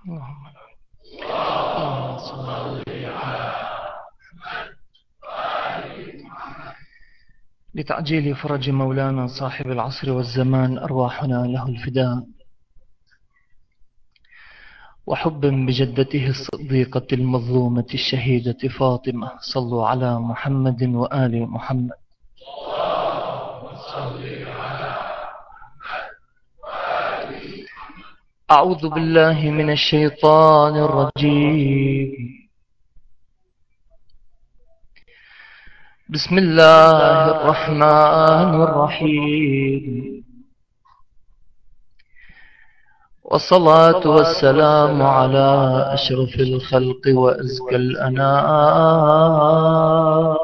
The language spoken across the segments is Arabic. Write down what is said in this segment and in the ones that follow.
اللهم اللهم صل لتعجيل فرج مولانا صاحب العصر والزمان أرواحنا له الفداء، وحبا بجدته الصديقة المظلومة الشهيدة فاطمة. صلوا على محمد وآل محمد. أعوذ بالله من الشيطان الرجيم. بسم الله الرحمن الرحيم، والصلاة والسلام على أشرف الخلق وأزكى الأنام،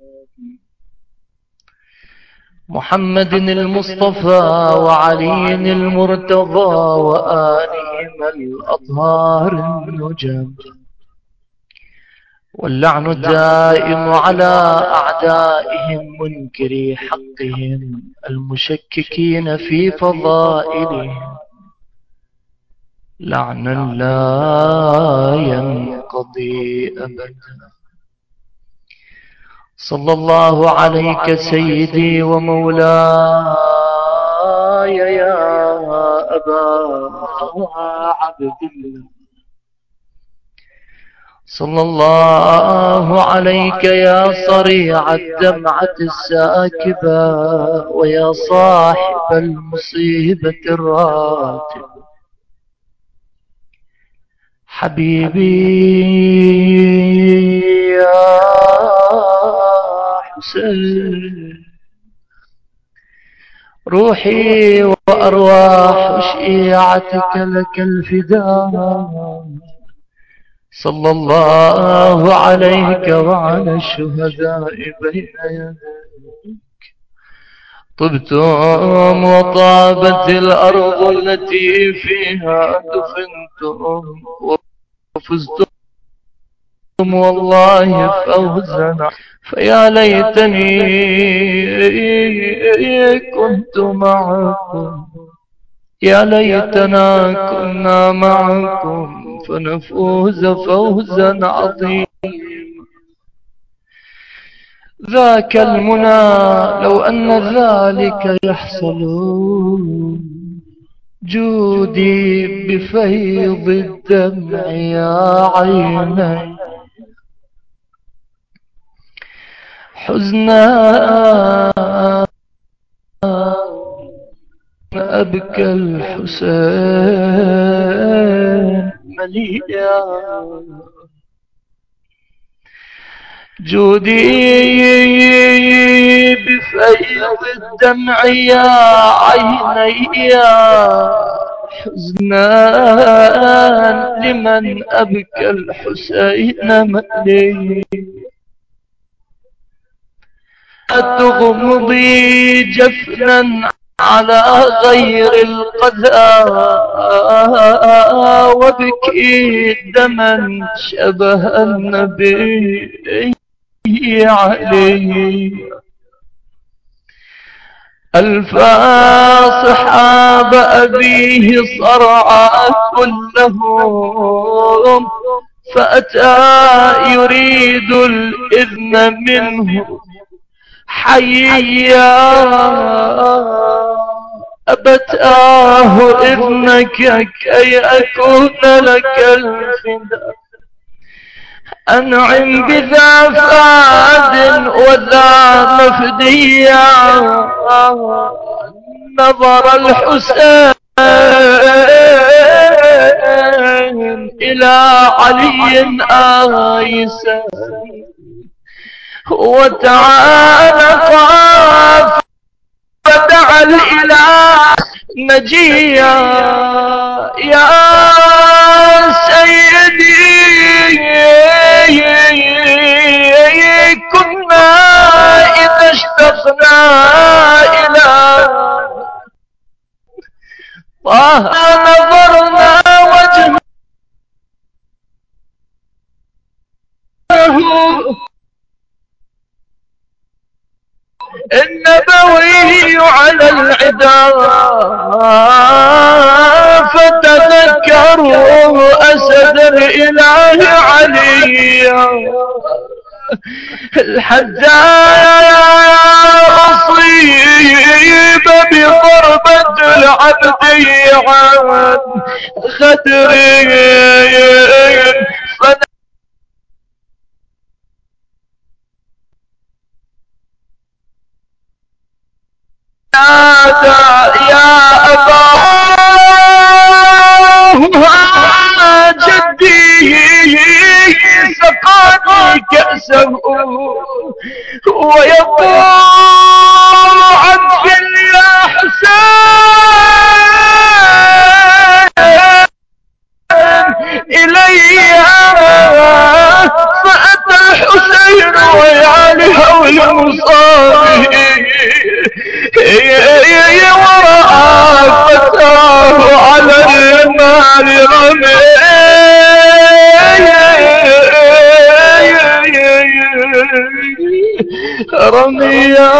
محمد المصطفى وعلي المرتضى وآلهم الأطهار النجب، واللعن الدائم على أعدائهم منكري حقهم المشككين في فضائلهم لعنا لا ينقضي أبدا. صلى الله عليك سيدي ومولاي يا أبا عبد الله، صلى الله عليك يا صريع الدمعة الساكبة ويا صاحب المصيبة الراتبة، حبيبي يا حسين، روحي وأرواح شيعتك لك الفداء. صلى الله عليك وعلى الشهداء بين يديك، طبتم وطابت الأرض التي فيها دفنتم، وفزتم والله فوزا. فيا ليتني كنت معكم، يا ليتنا كنا معكم فنفوز فوزا عظيما. ذاك المنى لو أن ذلك يحصل، جودي بفيض الدمع يا عيني، حزنا أبكى الحسين مليا، جودي بفيض الدمع يا عيني، حزنا لمن أبكى الحسين مليا. تغمضي جفنا على غير القذى، وبكي دما شبه النبي عليه. ألفا صحاب أبيه صرعى كلهم، فأتى يريد الإذن منه حيا، أبتاه إذنك كي أكون لك الفداء. أنعم بذا فاد وذا مفديا، نظر الحسين إلى علي آيسا، وتعالى فدعا الإله نجيا. يا سيدي كنا إذا اشتقنا إلى طه نظرنا وجهه النبوي على العدا، فتذكروا جسد الإله عليا الحجاج أصيب بضربة العبد عن خدره فنادى يا أباه جدي سقاني كأسه ويقول عبد يا حسين إلي فأتى الحسين ويعني هول مصابه ورأى فتاه على المال رميا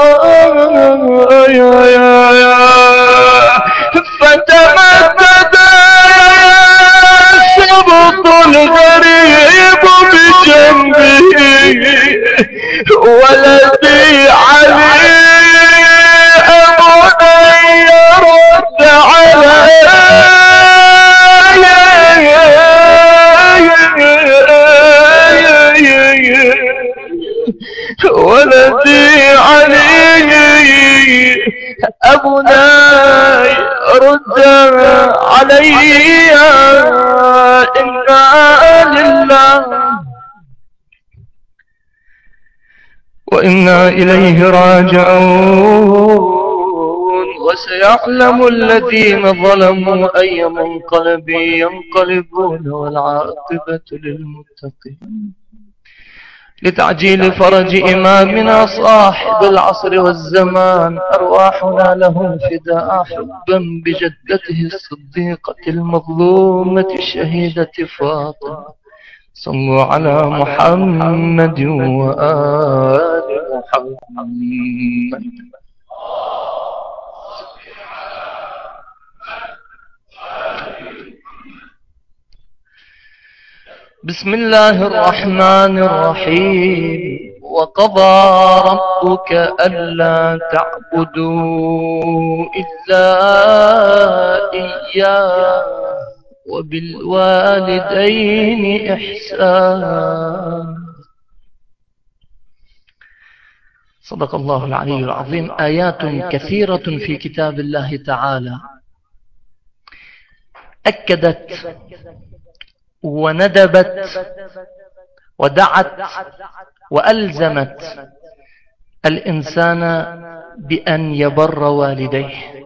فتمدد سبط الغريب بجنبه ولدي علي أبني رد ولدي علي أبناي رد علي إنا لله وإنا إليه راجعون وسيعلم الذين ظلموا أي منقلب ينقلبون والعاقبة للمتقين لتعجيل فرج إمامنا صاحب العصر والزمان أرواحنا له فداء حبا بجدته الصديقة المظلومة الشهيدة فاطمة صلوا على محمد وآل محمد. بسم الله الرحمن الرحيم وقضى ربك ألا تعبدوا إلا إياه وبالوالدين إحسانا. صدق الله العلي العظيم. آيات كثيرة في كتاب الله تعالى أكدت وندبت ودعت وألزمت الإنسان بأن يبر والديه.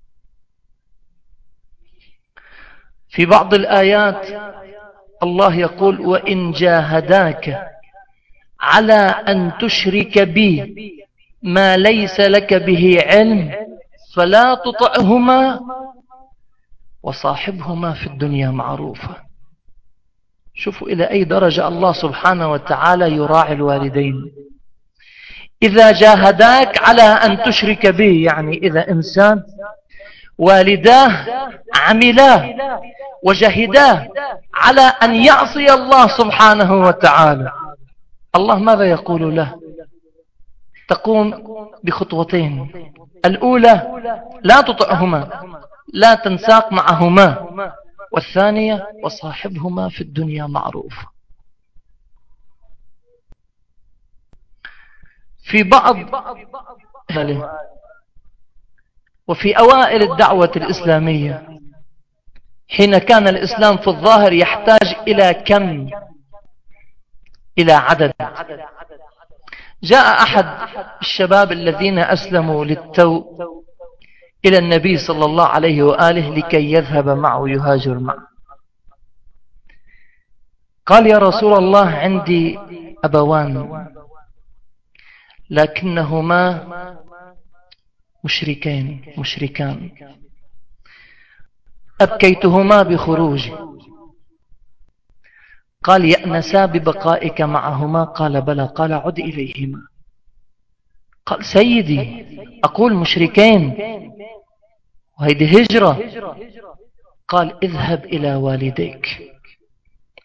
في بعض الآيات الله يقول وإن جاهداك على أن تشرك بي ما ليس لك به علم فلا تطعهما وصاحبهما في الدنيا معروفا. شوفوا إلى أي درجة الله سبحانه وتعالى يراعي الوالدين. إذا جاهداك على أن تشرك به، يعني إذا إنسان والداه عملاه وجهداه على أن يعصي الله سبحانه وتعالى، الله ماذا يقول له؟ تقوم بخطوتين. الأولى لا تطعهما، لا تنساق معهما، والثانية وصاحبهما في الدنيا معروف. في بعض وفي أوائل الدعوة الإسلامية حين كان الإسلام في الظاهر يحتاج إلى كم، إلى عدد، جاء أحد الشباب الذين أسلموا للتو إلى النبي صلى الله عليه وآله لكي يذهب معه يهاجر معه. قال يا رسول الله عندي أبوان لكنهما مشركان أبكيتهما بخروجي. قال يأنسا ببقائك معهما؟ قال بلى. قال عد إليهما. قال سيدي أقول مشركين وهيدي هجرة. قال اذهب إلى والديك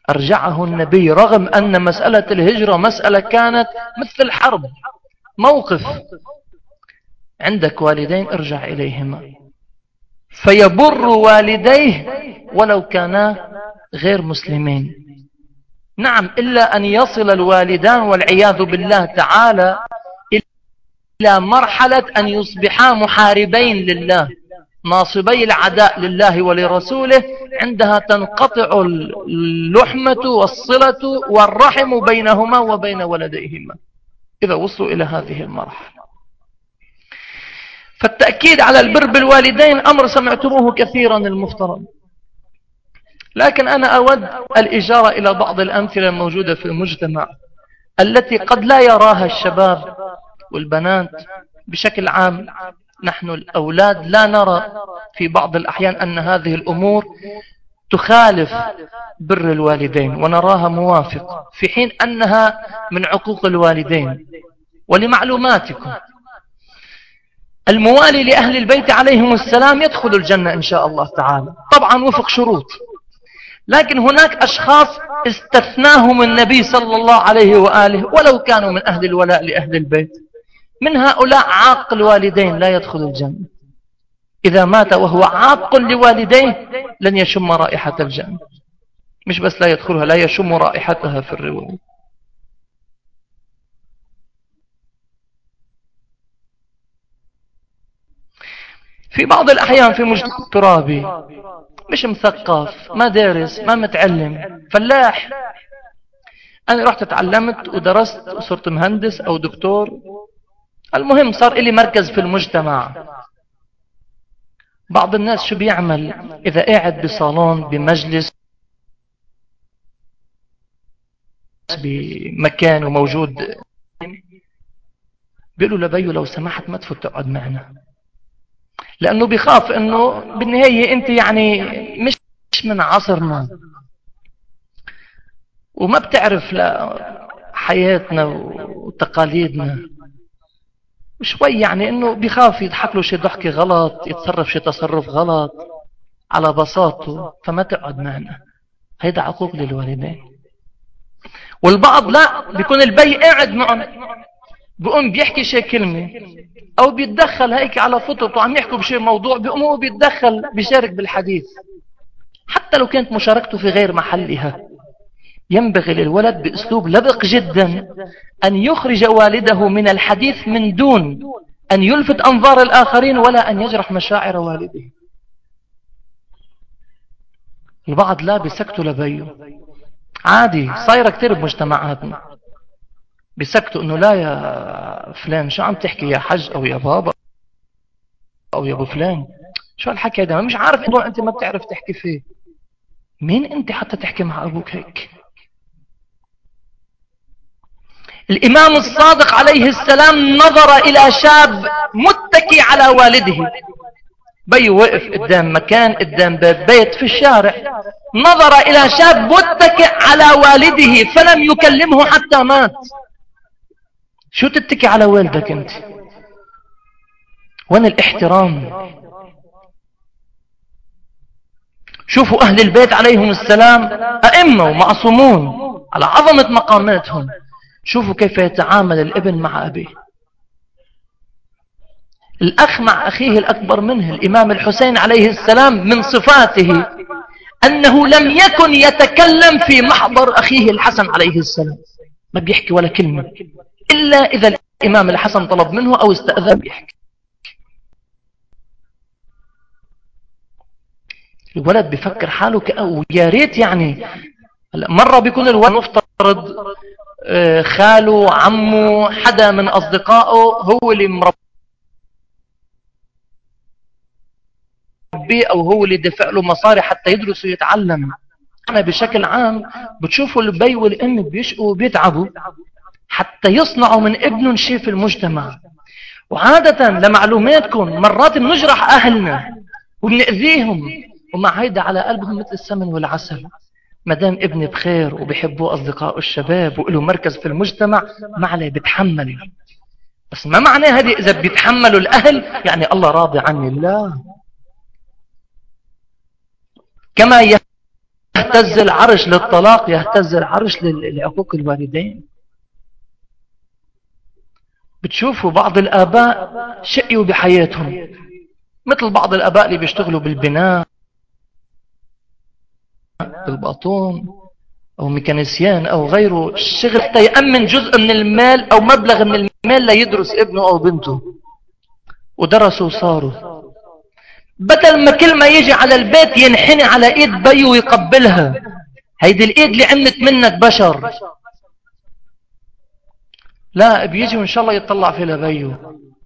أرجعه النبي رغم أن مسألة الهجرة مسألة كانت مثل الحرب، موقف. عندك والدين ارجع إليهما، فيبر والديه ولو كانا غير مسلمين. نعم، إلا أن يصل الوالدان والعياذ بالله تعالى إلى مرحلة أن يصبحا محاربين لله، ناصبي العداء لله ولرسوله، عندها تنقطع اللحمة والصلة والرحم بينهما وبين ولديهما إذا وصلوا إلى هذه المرحلة. فالتأكيد على البر بالوالدين أمر سمعتموه كثيرا المفترض، لكن أنا أود الإشارة إلى بعض الأمثلة الموجودة في المجتمع التي قد لا يراها الشباب والبنات بشكل عام. نحن الأولاد لا نرى في بعض الأحيان أن هذه الأمور تخالف بر الوالدين ونراها موافقة، في حين أنها من عقوق الوالدين. ولمعلوماتكم، الموالي لأهل البيت عليهم السلام يدخل الجنة إن شاء الله تعالى، طبعا وفق شروط، لكن هناك أشخاص استثناهم النبي صلى الله عليه وآله ولو كانوا من أهل الولاء لأهل البيت. من هؤلاء عاق الوالدين لا يدخل الجنة، إذا مات وهو عاق لوالديه لن يشم رائحة الجنة، مش بس لا يدخلها، لا يشم رائحتها في الرواية. في بعض الأحيان في مجتمع ترابي، مش مثقف، ما دارس، ما متعلم، فلاح، أنا رحت تعلمت ودرست وصرت مهندس أو دكتور، المهم صار إلي مركز في المجتمع. بعض الناس شو بيعمل إذا قاعد بصالون بمجلس بمكان وموجود، بيقولوا لبيه لو سمحت ما تفوت تقعد معنا، لأنه بيخاف أنه بالنهاية أنت يعني مش من عصرنا وما بتعرف حياتنا وتقاليدنا، شوي يعني أنه بيخاف يضحك له شي ضحكة غلط، يتصرف شي تصرف غلط على بساطته، فما تقعد معنا. هيدا عقوق للوالدين. والبعض لا، بيكون البي قاعد معهم بيقوم بيحكي شي كلمة أو بيتدخل هيك على فطرته، عم يحكوا بشي موضوع بيقوم هو بيتدخل بيشارك بالحديث حتى لو كانت مشاركته في غير محلها. ينبغي للولد بأسلوب لبق جدا أن يخرج والده من الحديث من دون أن يلفت أنظار الآخرين ولا أن يجرح مشاعر والده. البعض لا بيسكتوا لبيه، عادي صايرة كتير بمجتمعاتنا، بيسكتوا انه لا يا فلان شو عم تحكي يا حج او يا بابا او يا ابو فلان، شو هالحكي هذا، مش عارف انه انت ما بتعرف تحكي فيه، مين انت حتى تحكي مع ابوك هيك؟ الامام الصادق عليه السلام نظر الى شاب متكي على والده، بي وقف قدام مكان، قدام باب بيت في الشارع، نظر الى شاب متكئ على والده فلم يكلمه حتى مات. شو تتكي على والدك انت؟ وين الاحترام؟ شوفوا أهل البيت عليهم السلام أئمة ومعصومون على عظمة مقاماتهم، شوفوا كيف يتعامل الابن مع أبيه، الأخ مع أخيه الأكبر منه. الإمام الحسين عليه السلام من صفاته أنه لم يكن يتكلم في محضر أخيه الحسن عليه السلام، ما بيحكي ولا كلمة إلا إذا الإمام الحسن طلب منه أو استأذن بيحكي. الولد بيفكر حاله ويا ريت يعني مرة بيكون الولد مفترض خاله عمه حدا من أصدقائه هو اللي مربيه أو هو اللي دفع له مصاري حتى يدرس ويتعلم. أنا بشكل عام بتشوفوا البي والأم بيشقوا وبيتعبوا حتى يصنعوا من ابنهم شيء في المجتمع. وعادة لمعلوماتكم مرات بنجرح أهلنا وبنأذيهم ومع هيدا على قلبهم مثل السمن والعسل. مدام ابني بخير وبيحبوه أصدقاء الشباب وله مركز في المجتمع ما عليه بتحمل، بس ما معنى هذه إذا بيتحملوا الأهل يعني الله راضي عني. لا، كما يهتز العرش للطلاق يهتز العرش لعقوق الوالدين. بتشوفوا بعض الآباء شقيوا بحياتهم، مثل بعض الآباء اللي بيشتغلوا بالبناء، بالباطون أو ميكانيسيان أو غيره، الشغل حتى يأمن جزء من المال أو مبلغ من المال ليدرس ابنه أو بنته، ودرسوا وصاروا، بدل ما كل ما يجي على البيت ينحني على ايد بيه ويقبلها. هيدي الايد اللي عملت منك بشر، لا بيجي وان شاء الله يطلع في لبيه،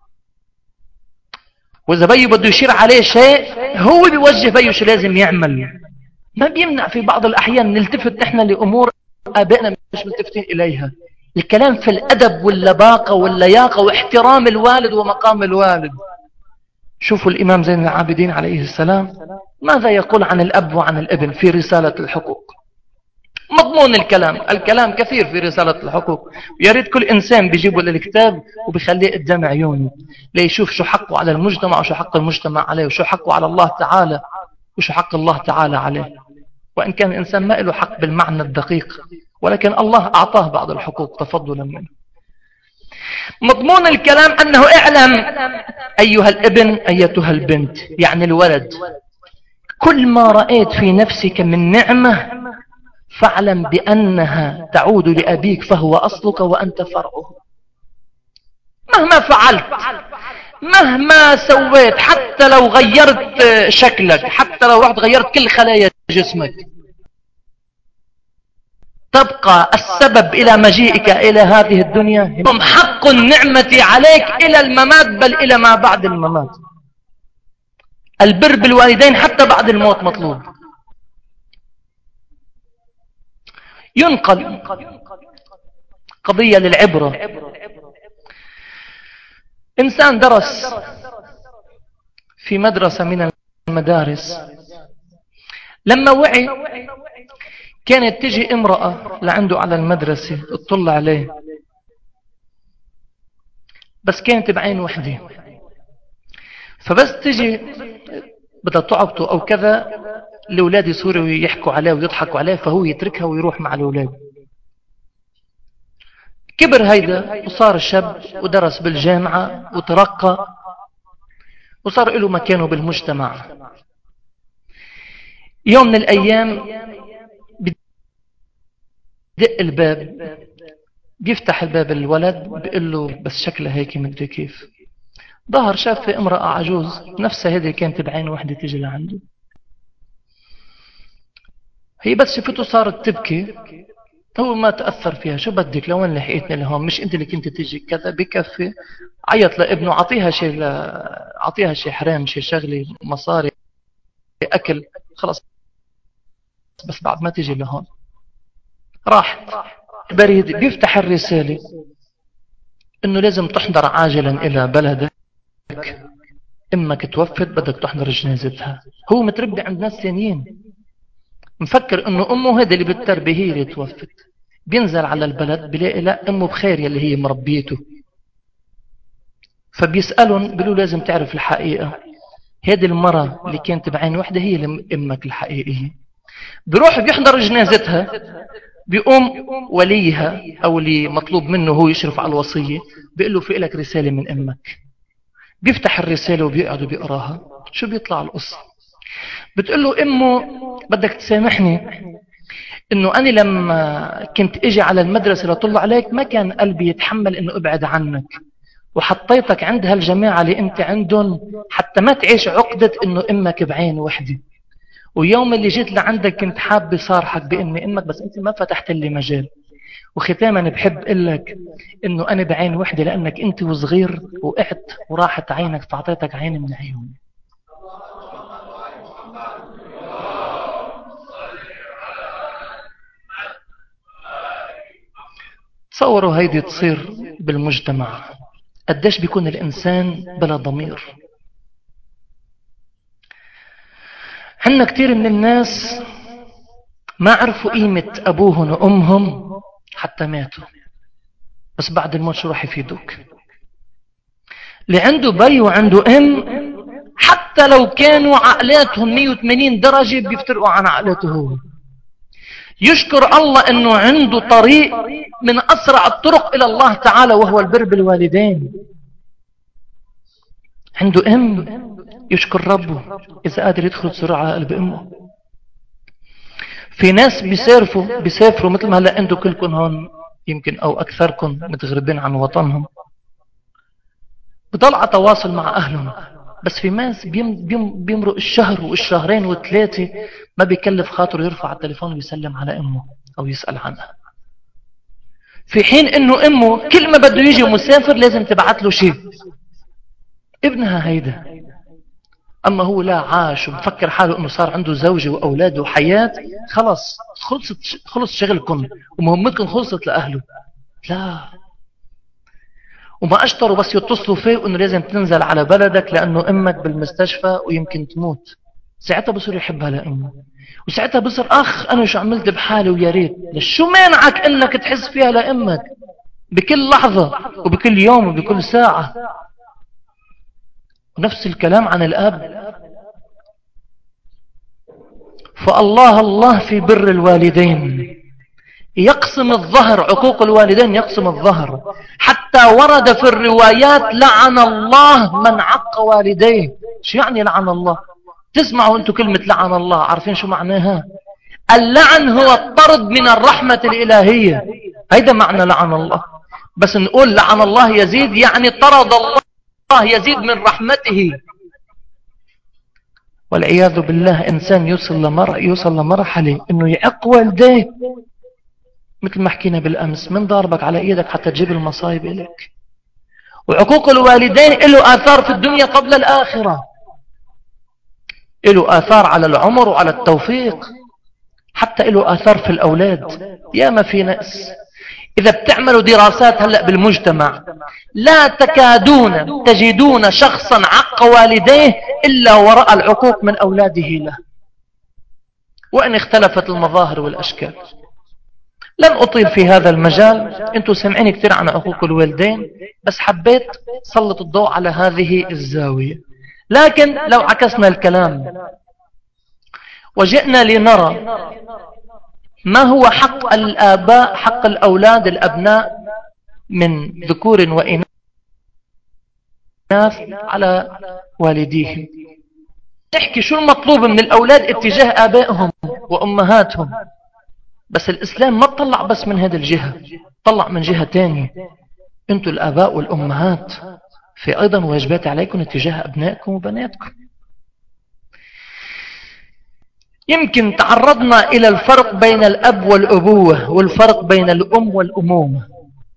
واذا بيه بده يشير عليه شيء هو بيوجه بيه شو لازم يعمل. ما بيمنع في بعض الاحيان نلتفت نحن لامور ابائنا مش ملتفتين اليها. الكلام في الادب واللباقه واللياقه واحترام الوالد ومقام الوالد. شوفوا الامام زين العابدين عليه السلام ماذا يقول عن الاب وعن الابن في رساله الحقوق. مضمون الكلام كثير في رسالة الحقوق، يا ريت كل إنسان بيجيبه للكتاب وبيخليه قدام عيونه ليشوف شو حقه على المجتمع وشو حق المجتمع عليه، وشو حقه على الله تعالى وشو حق الله تعالى عليه. وإن كان الإنسان ما له حق بالمعنى الدقيق، ولكن الله أعطاه بعض الحقوق تفضلا منه. مضمون الكلام أنه اعلم أيها الابن أيتها البنت، يعني الولد، كل ما رأيت في نفسك من نعمة فاعلم بأنها تعود لأبيك فهو أصلك وأنت فرعه. مهما فعلت، مهما سويت، حتى لو غيرت شكلك، حتى لو رحت غيرت كل خلايا جسمك، تبقى السبب إلى مجيئك إلى هذه الدنيا هم حق النعمة عليك إلى الممات، بل إلى ما بعد الممات. البر بالوالدين حتى بعد الموت مطلوب. ينقل قضية للعبرة. إنسان درس في مدرسة من المدارس، لما وعي كانت تجي امرأة لعنده على المدرسة تطلع عليه، بس كانت بعين وحدة، فبس تجي بدها تعبطه أو كذا الأولاد يصوروا يحكوا عليه ويضحكوا عليه، فهو يتركها ويروح مع الأولاد. كبر هيدا وصار شاب ودرس بالجامعة وترقى وصار له مكانه بالمجتمع. يوم من الأيام بدق الباب، بيفتح الباب الولد بيقول له بس شكلها هيك مدري كيف. ظهر شاف في امرأة عجوز نفسها هذه كانت بعين وحدة تيجي لعنده. هي بس شفته صارت تبكي، هو ما تأثر فيها. شو بدك لوين لحقتني لهون؟ مش انت اللي كنت تيجي كذا بكفي. عيط لابنه عطيها شيء عطيها شيء حرام، شيء شغلي مصاري أكل خلاص، بس بعد ما تيجي لهون. راح بريد بيفتح الرسالة انه لازم تحضر عاجلا الى بلدك، امك توفت بدك تحضر جنازتها. هو متربي عند ناس ثانيين، مفكر انه امه هذه اللي بالتربية هي اللي توفت. بينزل على البلد بلاقي لا امه بخير يلي هي مربيته. فبيسألهم بيقولوا لازم تعرف الحقيقة، هذه المرة اللي كانت بعين واحدة هي امك الحقيقية. بيروح بيحضر جنازتها، بيقوم وليها او اللي مطلوب منه هو يشرف على الوصية بيقول له في لك رسالة من امك. بيفتح الرسالة وبيقعد وبيقراها. شو بيطلع القصة؟ بتقول له امه بدك تسامحني انه انا لما كنت اجي على المدرسة لطلع عليك ما كان قلبي يتحمل انه ابعد عنك، وحطيتك عند هالجماعة اللي انت عندهم حتى ما تعيش عقدة انه امك بعين وحدة. ويوم اللي جيت لعندك كنت حاب صارحك باني امك، بس انت ما فتحت لي مجال. وختاما بحب اقول لك انه انا بعين وحدة لانك انت وصغير وقعت وراحت عينك فاعطيتك عين من عيوني. تصوروا هيدي تصير بالمجتمع قديش بيكون الانسان بلا ضمير. عندنا كتير من الناس ما عرفوا قيمة ابوهم وامهم حتى ماتوا، بس بعد الموت شو راح يفيدوك؟ اللي عنده بي وعنده ام حتى لو كانوا عقلاتهم 180 درجة بيفترقوا عن عقلاته هو. يشكر الله أنه عنده طريق من أسرع الطرق إلى الله تعالى، وهو البر بالوالدين. عنده يشكر ربه إذا قادر يدخل بسرعة على قلب أمه. في ناس بيسافروا مثل ما هلا عنده كلكم هون يمكن أو أكثركم متغربين عن وطنهم، بضل على تواصل مع أهلهم، بس في ناس بيمرق الشهر والشهرين والثلاثة ما بيكلف خاطره يرفع التليفون ويسلم على أمه أو يسأل عنها، في حين أنه أمه كل ما بده يجي مسافر لازم تبعت له شيء. ابنها هيدا، أما هو لا، عاش ومفكر حاله أنه صار عنده زوجة وأولاده وحياة، خلص شغلكم ومهمتكم خلصت لأهله. لا، وما أشطروا بس يتصلوا فيه وأنه لازم تنزل على بلدك لأنه أمك بالمستشفى ويمكن تموت. ساعتها بصير يحبها لأمه، وساعتها بصير أخ أنا شو عملت بحالي ويا ريت. شو مانعك أنك تحس فيها لأمك بكل لحظة وبكل يوم وبكل ساعة؟ ونفس الكلام عن الأب. فالله في بر الوالدين يقسم الظهر، عقوق الوالدين يقسم الظهر، حتى ورد في الروايات لعن الله من عق والديه. شو يعني لعن الله؟ تسمعوا أنتم كلمة لعن الله، عارفين شو معناها؟ اللعن هو الطرد من الرحمة الإلهية، هيدا معنى لعن الله. بس نقول لعن الله يزيد يعني طرد الله يزيد من رحمته. والعياذ بالله إنسان يوصل لمرحلة إنه يعق والديه، مثل ما حكينا بالأمس، من ضاربك على إيدك حتى تجيب المصايب إليك. وعقوق الوالدين له آثار في الدنيا قبل الآخرة، له آثار على العمر وعلى التوفيق، حتى له آثار في الأولاد. يا ما في ناس إذا بتعملوا دراسات هلأ بالمجتمع لا تكادون تجدون شخصا عق والديه إلا وراء العقوق من أولاده له، وإن اختلفت المظاهر والأشكال. لن أطيل في هذا المجال، أنتم سمعين كثير عن عقوق الوالدين، بس حبيت سلط الضوء على هذه الزاوية. لكن لو عكسنا الكلام وجئنا لنرى ما هو حق الآباء، حق الأولاد الأبناء من ذكور وإناث على والديهم، نحكي شو المطلوب من الأولاد اتجاه آبائهم وأمهاتهم. بس الإسلام ما تطلع بس من هذه الجهة، طلع من جهة تانية. أنتوا الآباء والأمهات في أيضا واجبات عليكم اتجاه أبنائكم وبناتكم. يمكن تعرضنا إلى الفرق بين الأب والأبوة والفرق بين الأم والأمومة.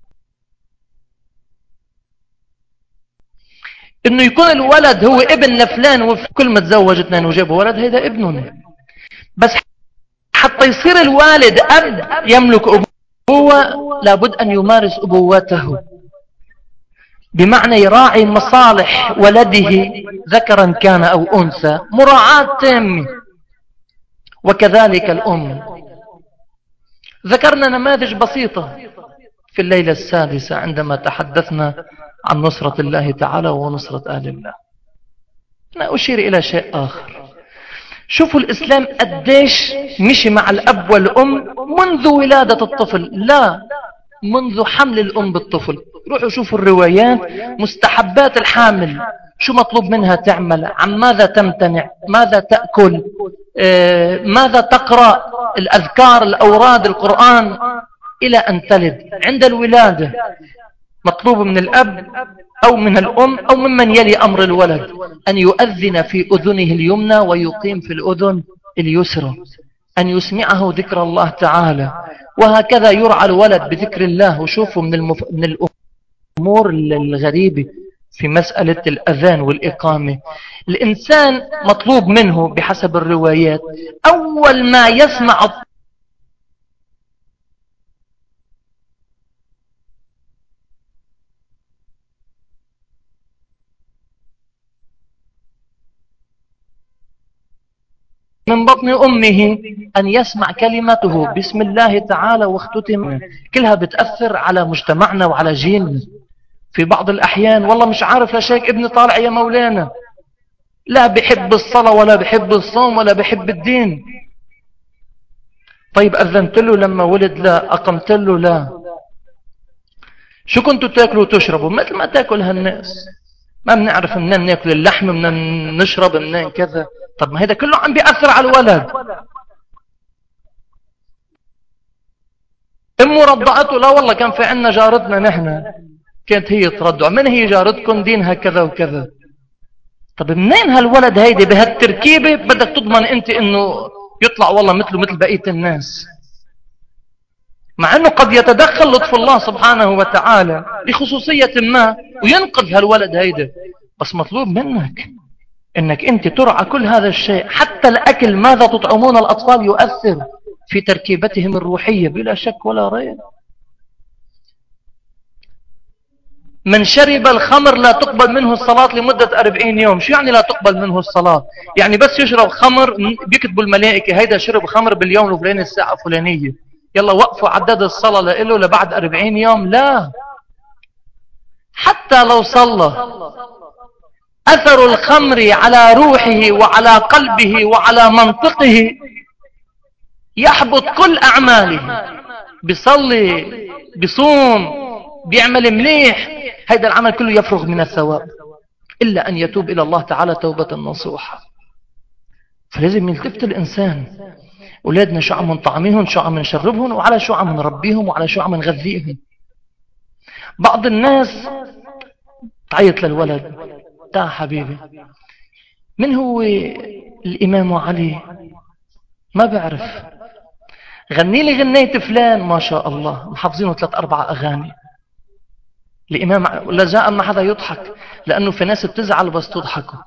إنه يكون الولد هو ابن لفلان وفي كل ما تزوج اثنين وجابوا ولد هيدا ابنهم، بس حتى يصير الوالد أب يملك أبوة لابد أن يمارس أبوته، بمعنى يراعي مصالح ولده ذكرا كان أو أنثى مراعاة تامة. وكذلك الأم. ذكرنا نماذج بسيطة في الليلة السادسة عندما تحدثنا عن نصرة الله تعالى ونصرة آل الله. أنا أشير إلى شيء آخر. شوفوا الإسلام قديش مشي مع الأب والأم منذ ولادة الطفل، لا منذ حمل الأم بالطفل. روحوا شوفوا الروايات، مستحبات الحامل شو مطلوب منها تعمل، عن ماذا تمتنع، ماذا تأكل، ماذا تقرأ، الأذكار، الأوراد، القرآن، إلى أن تلد. عند الولادة مطلوب من الأب أو من الأم أو ممن يلي أمر الولد أن يؤذن في أذنه اليمنى ويقيم في الأذن اليسرى، أن يسمعه ذكر الله تعالى، وهكذا يرعى الولد بذكر الله. وشوفوا من الأمور الغريبة في مسألة الأذان والإقامة، الإنسان مطلوب منه بحسب الروايات أول ما يسمع من بطن أمه أن يسمع كلمته بسم الله تعالى واختتم. كلها بتأثر على مجتمعنا وعلى جيلنا. في بعض الأحيان والله مش عارف لشيك ابني طالع يا مولانا، لا بحب الصلاة ولا بحب الصوم ولا بحب الدين. طيب أذنت له لما ولد؟ لا. أقمت له؟ لا. شو كنتوا تاكلوا وتشربوا؟ مثل ما تاكل هالناس. ما بنعرف منين ناكل اللحم، منين نشرب، منين كذا. طب ما هذا كله عم بيأثر على الولد. امه رضعته؟ لا والله كان في عنا جارتنا نحن كانت هي ترضع. من هي جارتكم؟ دينها كذا وكذا. طب منين هالولد هيدي بهالتركيبة بدك تضمن انت انه يطلع والله مثله مثل بقية الناس؟ مع انه قد يتدخل لطف الله سبحانه وتعالى بخصوصية ما وينقذ هالولد هيدا، بس مطلوب منك انك انت ترعى كل هذا الشيء. حتى الاكل، ماذا تطعمون الاطفال يؤثر في تركيبتهم الروحية بلا شك ولا ريب. من شرب الخمر لا تقبل منه الصلاة لمدة 40 يوم. شو يعني لا تقبل منه الصلاة؟ يعني بس يشرب خمر بيكتبوا الملائكة هيدا شرب خمر باليوم الفلاني الساعة الفلانية، يلا وقفوا عداد الصلاة له لبعد 40 يوم. لا، حتى لو صلى أثر الخمر على روحه وعلى قلبه وعلى منطقه يحبط كل أعماله. بيصلي، بيصوم، بيعمل مليح، هذا العمل كله يفرغ من الثواب إلا أن يتوب إلى الله تعالى توبة نصوحة. فلازم يلتفت الإنسان، أولادنا شو عم نطعميهم، شو عم نشربهم، وعلى شو عم نربيهم، وعلى شو عم نغذيهم. بعض الناس تعيط للولد: تعا حبيبي. من هو الإمام علي؟ ما بعرف. غني لي غنيت فلان، ما شاء الله محافظينه 3-4 أغاني. الإمام ولا جاء ما حدا يضحك، لأنه في ناس بتزعل بس تضحكوا.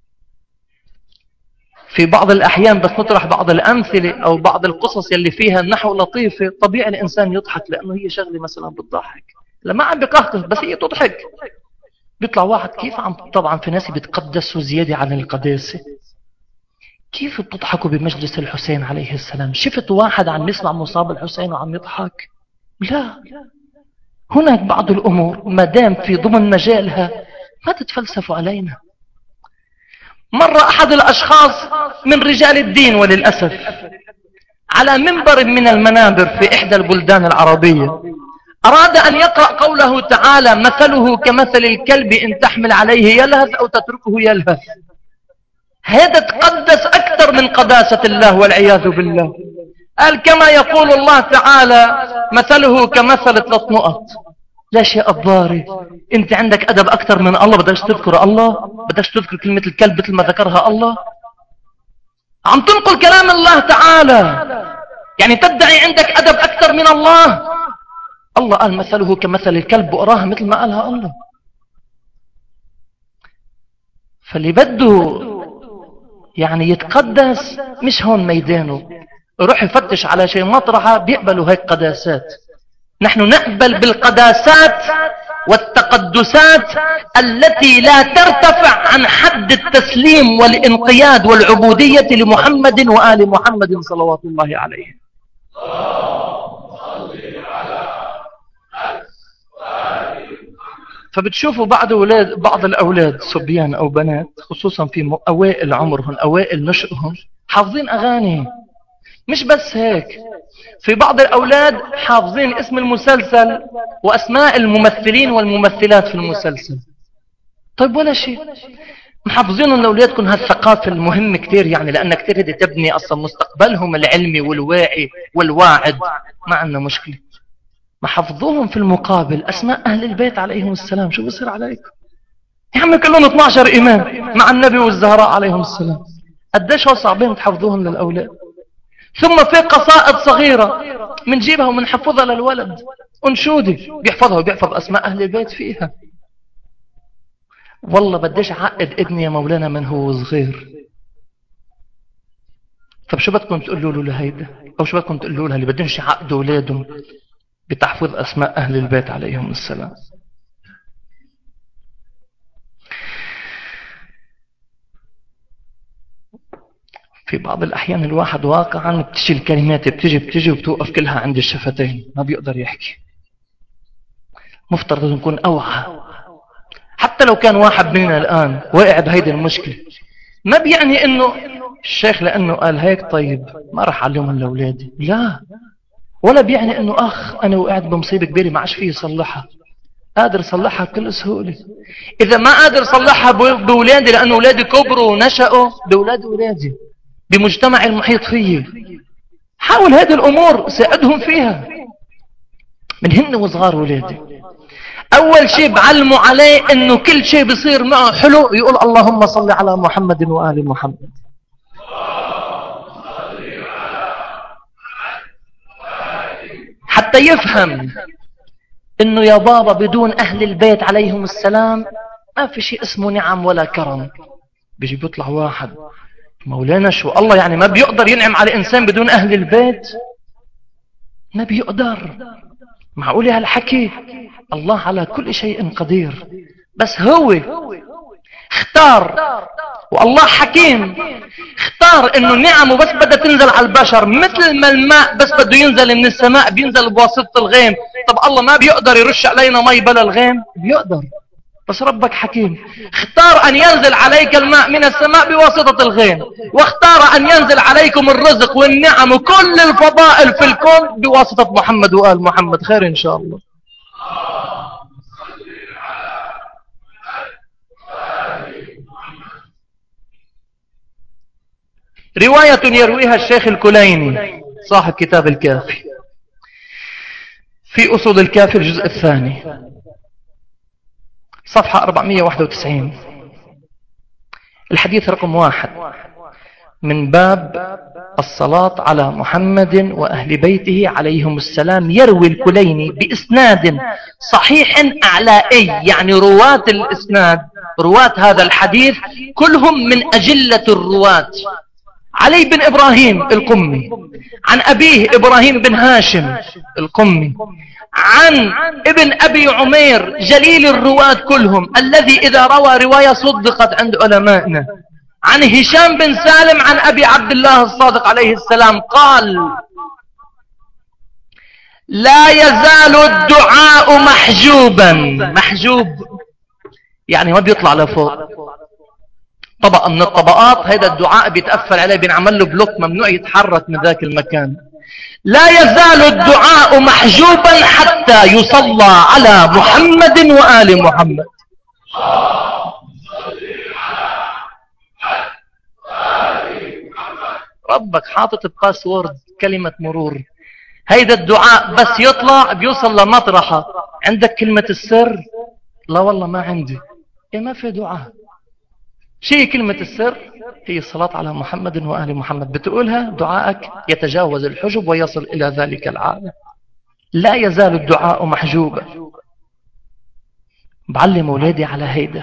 في بعض الأحيان بس نطرح بعض الأمثلة أو بعض القصص يلي فيها النحو لطيفة، طبيعي الإنسان يضحك لأنه هي شغلة مثلا بتضحك. لما عم بقهقه بس هي تضحك. بيطلع واحد كيف عم، طبعا في ناس بيتقدسوا زيادة عن القداسة. كيف بتضحكوا بمجلس الحسين عليه السلام؟ شفت واحد عم يسمع مصاب الحسين وعم يضحك؟ لا. هناك بعض الأمور ما دام في ضمن مجالها ما تتفلسفوا علينا. مر أحد الأشخاص من رجال الدين وللأسف على منبر من المنابر في إحدى البلدان العربية، أراد أن يقرأ قوله تعالى: مثله كمثل الكلب إن تحمل عليه يلهث أو تتركه يلهث. هذا تقدس أكثر من قداسة الله والعياذ بالله. قال كما يقول الله تعالى: مثله كمثل 3 نقط. ليش يا أباري؟ أنت عندك أدب أكثر من الله؟ بدأش تذكر الله؟ بدأش تذكر كلمة الكلب مثل ما ذكرها الله؟ عم تنقل كلام الله تعالى، يعني تدعي عندك أدب أكثر من الله. الله قال مثله كمثل الكلب وأراها مثل ما قالها الله. فاللي بده يعني يتقدس مش هون ميدانه، روح يفتش على شيء مطرحة بيقبلوا هيك قداسات. نحن نقبل بالقداسات والتقدسات التي لا ترتفع عن حد التسليم والانقياد والعبودية لمحمد وآل محمد صلوات الله عليه. فبتشوفوا بعض الأولاد صبيان أو بنات خصوصا في أوائل عمرهم أوائل نشئهم حافظين أغاني. مش بس هيك، في بعض الأولاد حافظين اسم المسلسل وأسماء الممثلين والممثلات في المسلسل. طيب ولا شيء، محافظين لأولادكم هالثقافة المهمة كتير، يعني لأن كتير هذه تبني أصلا مستقبلهم العلمي والواعي والواعد. ما عندنا مشكلة. محفظوهم في المقابل أسماء أهل البيت عليهم السلام. شو بصير عليكم يا عم؟ كلهم 12 إمام مع النبي والزهراء عليهم السلام. قديش هو صعبين تحفظوهم للأولاد. ثم في قصائد صغيرة منجيبها ومنحفظها للولد، أنشودي بيحفظها وبيحفظ أسماء أهل البيت فيها. والله بديش عقد ابني يا مولانا من هو صغير. طب شو بدكم تقولوا له لهيدا؟ أو شو بدكم تقولوا لها اللي بدهمش يعقدوا أولادهم بتحفظ أسماء أهل البيت عليهم السلام؟ في بعض الأحيان الواحد واقعا بتجي الكلمات بتجي وبتوقف كلها عند الشفتين، ما بيقدر يحكي. مفترض نكون أوعى. حتى لو كان واحد مننا الآن واقع بهيدي المشكلة، ما بيعني انه الشيخ لانه قال هيك طيب ما راح اعلمهم لاولادي، لا. ولا بيعني انه اخ انا وقعت بمصيبه كبيره ما عادش فيه يصلحها، قادر يصلحها بكل سهوله. اذا ما قادر يصلحها باولادي لانه اولادي كبروا ونشأوا، باولاد اولادي، بمجتمع المحيط فيه، حاول هذه الامور ساعدهم فيها من هن وصغار اولادي. اول شيء بعلموا عليه انه كل شيء بيصير معه حلو يقول اللهم صل على محمد وآل محمد. حتى يفهم انه يا بابا بدون اهل البيت عليهم السلام ما في شيء اسمه نعم ولا كرم. بيجي بيطلع واحد مولانا شو الله يعني ما بيقدر ينعم على انسان بدون اهل البيت؟ ما بيقدر. معقول هالحكي؟ الله على كل شيء قدير، بس هو اختار، والله حكيم، اختار انه نعمه بس بدها تنزل على البشر مثل ما الماء بس بده ينزل من السماء بينزل بواسطة الغيم. طب الله ما بيقدر يرش علينا مي بلا الغيم؟ بيقدر، بس ربك حكيم، اختار ان ينزل عليك الماء من السماء بواسطة الغيم، واختار ان ينزل عليكم الرزق والنعم وكل الفضائل في الكون بواسطة محمد وآل محمد. خير ان شاء الله. رواية يرويها الشيخ الكليني صاحب كتاب الكافي في أصول الكافي الجزء الثاني صفحة 491، الحديث رقم 1 من باب الصلاة على محمد وأهل بيته عليهم السلام. يروي الكليني بإسناد صحيح أعلائي، يعني رواة الإسناد، رواة هذا الحديث كلهم من أجلة الرواة. علي بن إبراهيم القمي، عن أبيه إبراهيم بن هاشم القمي، عن ابن أبي عمير جليل الرواة كلهم الذي إذا روى رواية صدقت عند علمائنا، عن هشام بن سالم عن أبي عبد الله الصادق عليه السلام قال: لا يزال الدعاء محجوبا. محجوب يعني ما بيطلع لفوق، طبقة من الطبقات، هذا الدعاء بيتقفل عليه، بنعمل له بلوك، ممنوع يتحرك من ذاك المكان. لا يزال الدعاء محجوبا حتى يصلى على محمد وآل محمد. ربك حاطط باسورد كلمة مرور، هيدا الدعاء بس يطلع بيوصل لمطرحه. عندك كلمة السر؟ لا والله ما عندي. إيه ما في دعاء. شيء كلمة السر هي الصلاة على محمد وآل محمد، بتقولها دعائك يتجاوز الحجب ويصل إلى ذلك العالم. لا يزال الدعاء محجوبا. بعلم أولادي على هيدا،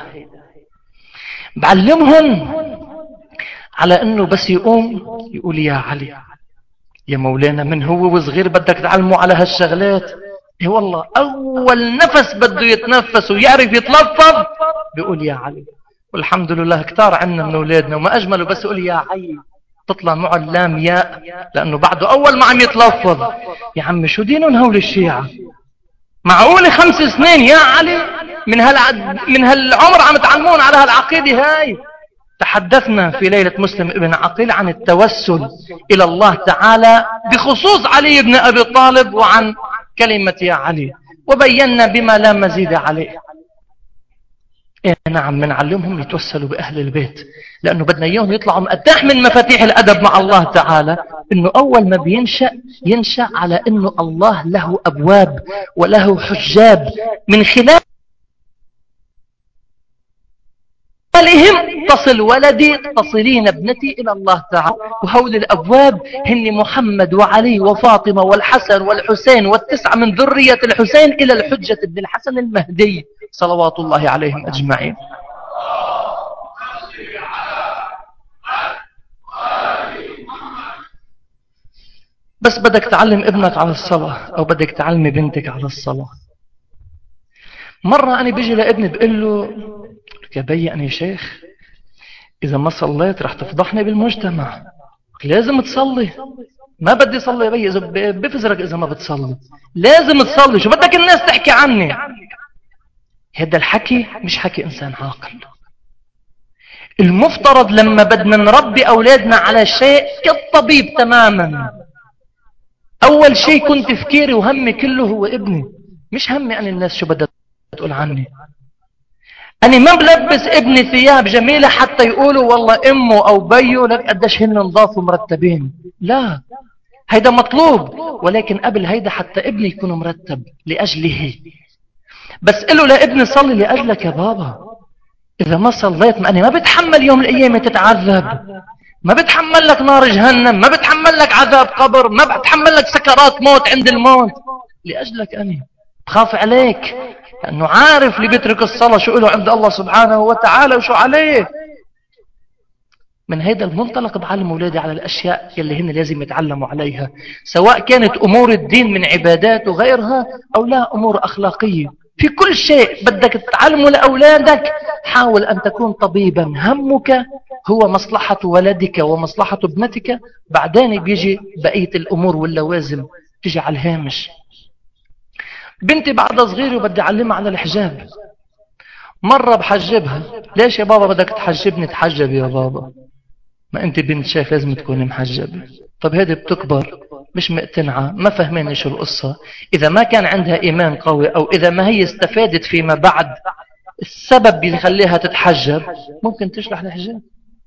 بعلمهم على أنه بس يقوم يقول يا علي يا مولانا، من هو وصغير بدك تعلمه على هالشغلات. اي والله أول نفس بده يتنفس ويعرف يتلفظ بيقول يا علي. والحمد لله كتار عنا من أولادنا وما أجمله بس يقول يا علي تطلع معه اللام ياء، لأنه بعده أول ما عم يتلفظ. يا عم شو دينهم هول الشيعة؟ معقولة 5 سنين يا علي من هالعمر عم تعلمون على هالعقيدة هاي؟ تحدثنا في ليلة مسلم ابن عقيل عن التوسل إلى الله تعالى بخصوص علي بن أبي طالب وعن كلمة يا علي، وبينا بما لا مزيد عليه. إيه نعم، بنعلمهم يتوسلوا بأهل البيت، لأنه بدنا إياهم يطلعوا مقداح من مفاتيح الأدب مع الله تعالى. إنه أول ما ينشأ على إنه الله له أبواب وله حجاب من خلال لهم تصل ولدي تصلين ابنتي إلى الله تعالى. وهول الأبواب هن محمد وعلي وفاطمة والحسن والحسين والتسعة من ذرية الحسين إلى الحجة بن الحسن المهدي صلوات الله عليهم أجمعين. بس بدك تعلم ابنك على الصلاة أو بدك تعلمي بنتك على الصلاة. مرة أنا بيجي لابني بقول له يا بي أنا يا شيخ إذا ما صليت رح تفضحني بالمجتمع، لازم تصلي. ما بدي صلي يا بي، إذا بفزرك إذا ما بتصلي لازم تصلي، شو بدك الناس تحكي عني؟ هذا الحكي مش حكي إنسان عاقل. المفترض لما بدنا نربي أولادنا على شيء كالطبيب تماما، أول شيء يكون تفكيري وهمي كله هو ابني، مش همي عن الناس شو بدها تقول عني. أنا ما بلبس ابني ثياب جميلة حتى يقولوا والله أمه أو بيه لك قديش هن نضاف ومرتبين، لا، هيدا مطلوب، ولكن قبل هيدا حتى ابني يكون مرتب لأجله. بس قله لابني صلي لأجلك يا بابا، إذا ما صليت ما أنا ما بتحمل يوم الأيام تتعذب، ما بتحمل لك نار جهنم، ما بتحمل لك عذاب قبر، ما بتحمل لك سكرات موت عند الموت، لأجلك أنا بخاف عليك، لأنه عارف اللي بيترك الصلاة شو له عند الله سبحانه وتعالى وشو عليه. من هذا المنطلق بعلم أولادي على الأشياء اللي هن لازم يتعلموا عليها، سواء كانت أمور الدين من عبادات وغيرها أو لا أمور أخلاقية. في كل شيء بدك تتعلمه لأولادك حاول أن تكون طبيبا، همك هو مصلحة ولدك ومصلحة ابنتك، بعدين بيجي بقية الأمور واللوازم تيجي على الهامش. بنتي بعدها صغيرة وبدي أعلمها على الحجاب، مرة بحجبها، ليش يا بابا بدك تحجبني؟ تحجب يا بابا، ما انت بنت شايف لازم تكوني محجبة. طب هذه بتكبر مش مقتنعة، ما فهمين شو القصة، إذا ما كان عندها إيمان قوي أو إذا ما هي استفادت فيما بعد السبب اللي يخليها تتحجب، ممكن تشرح الحجاب.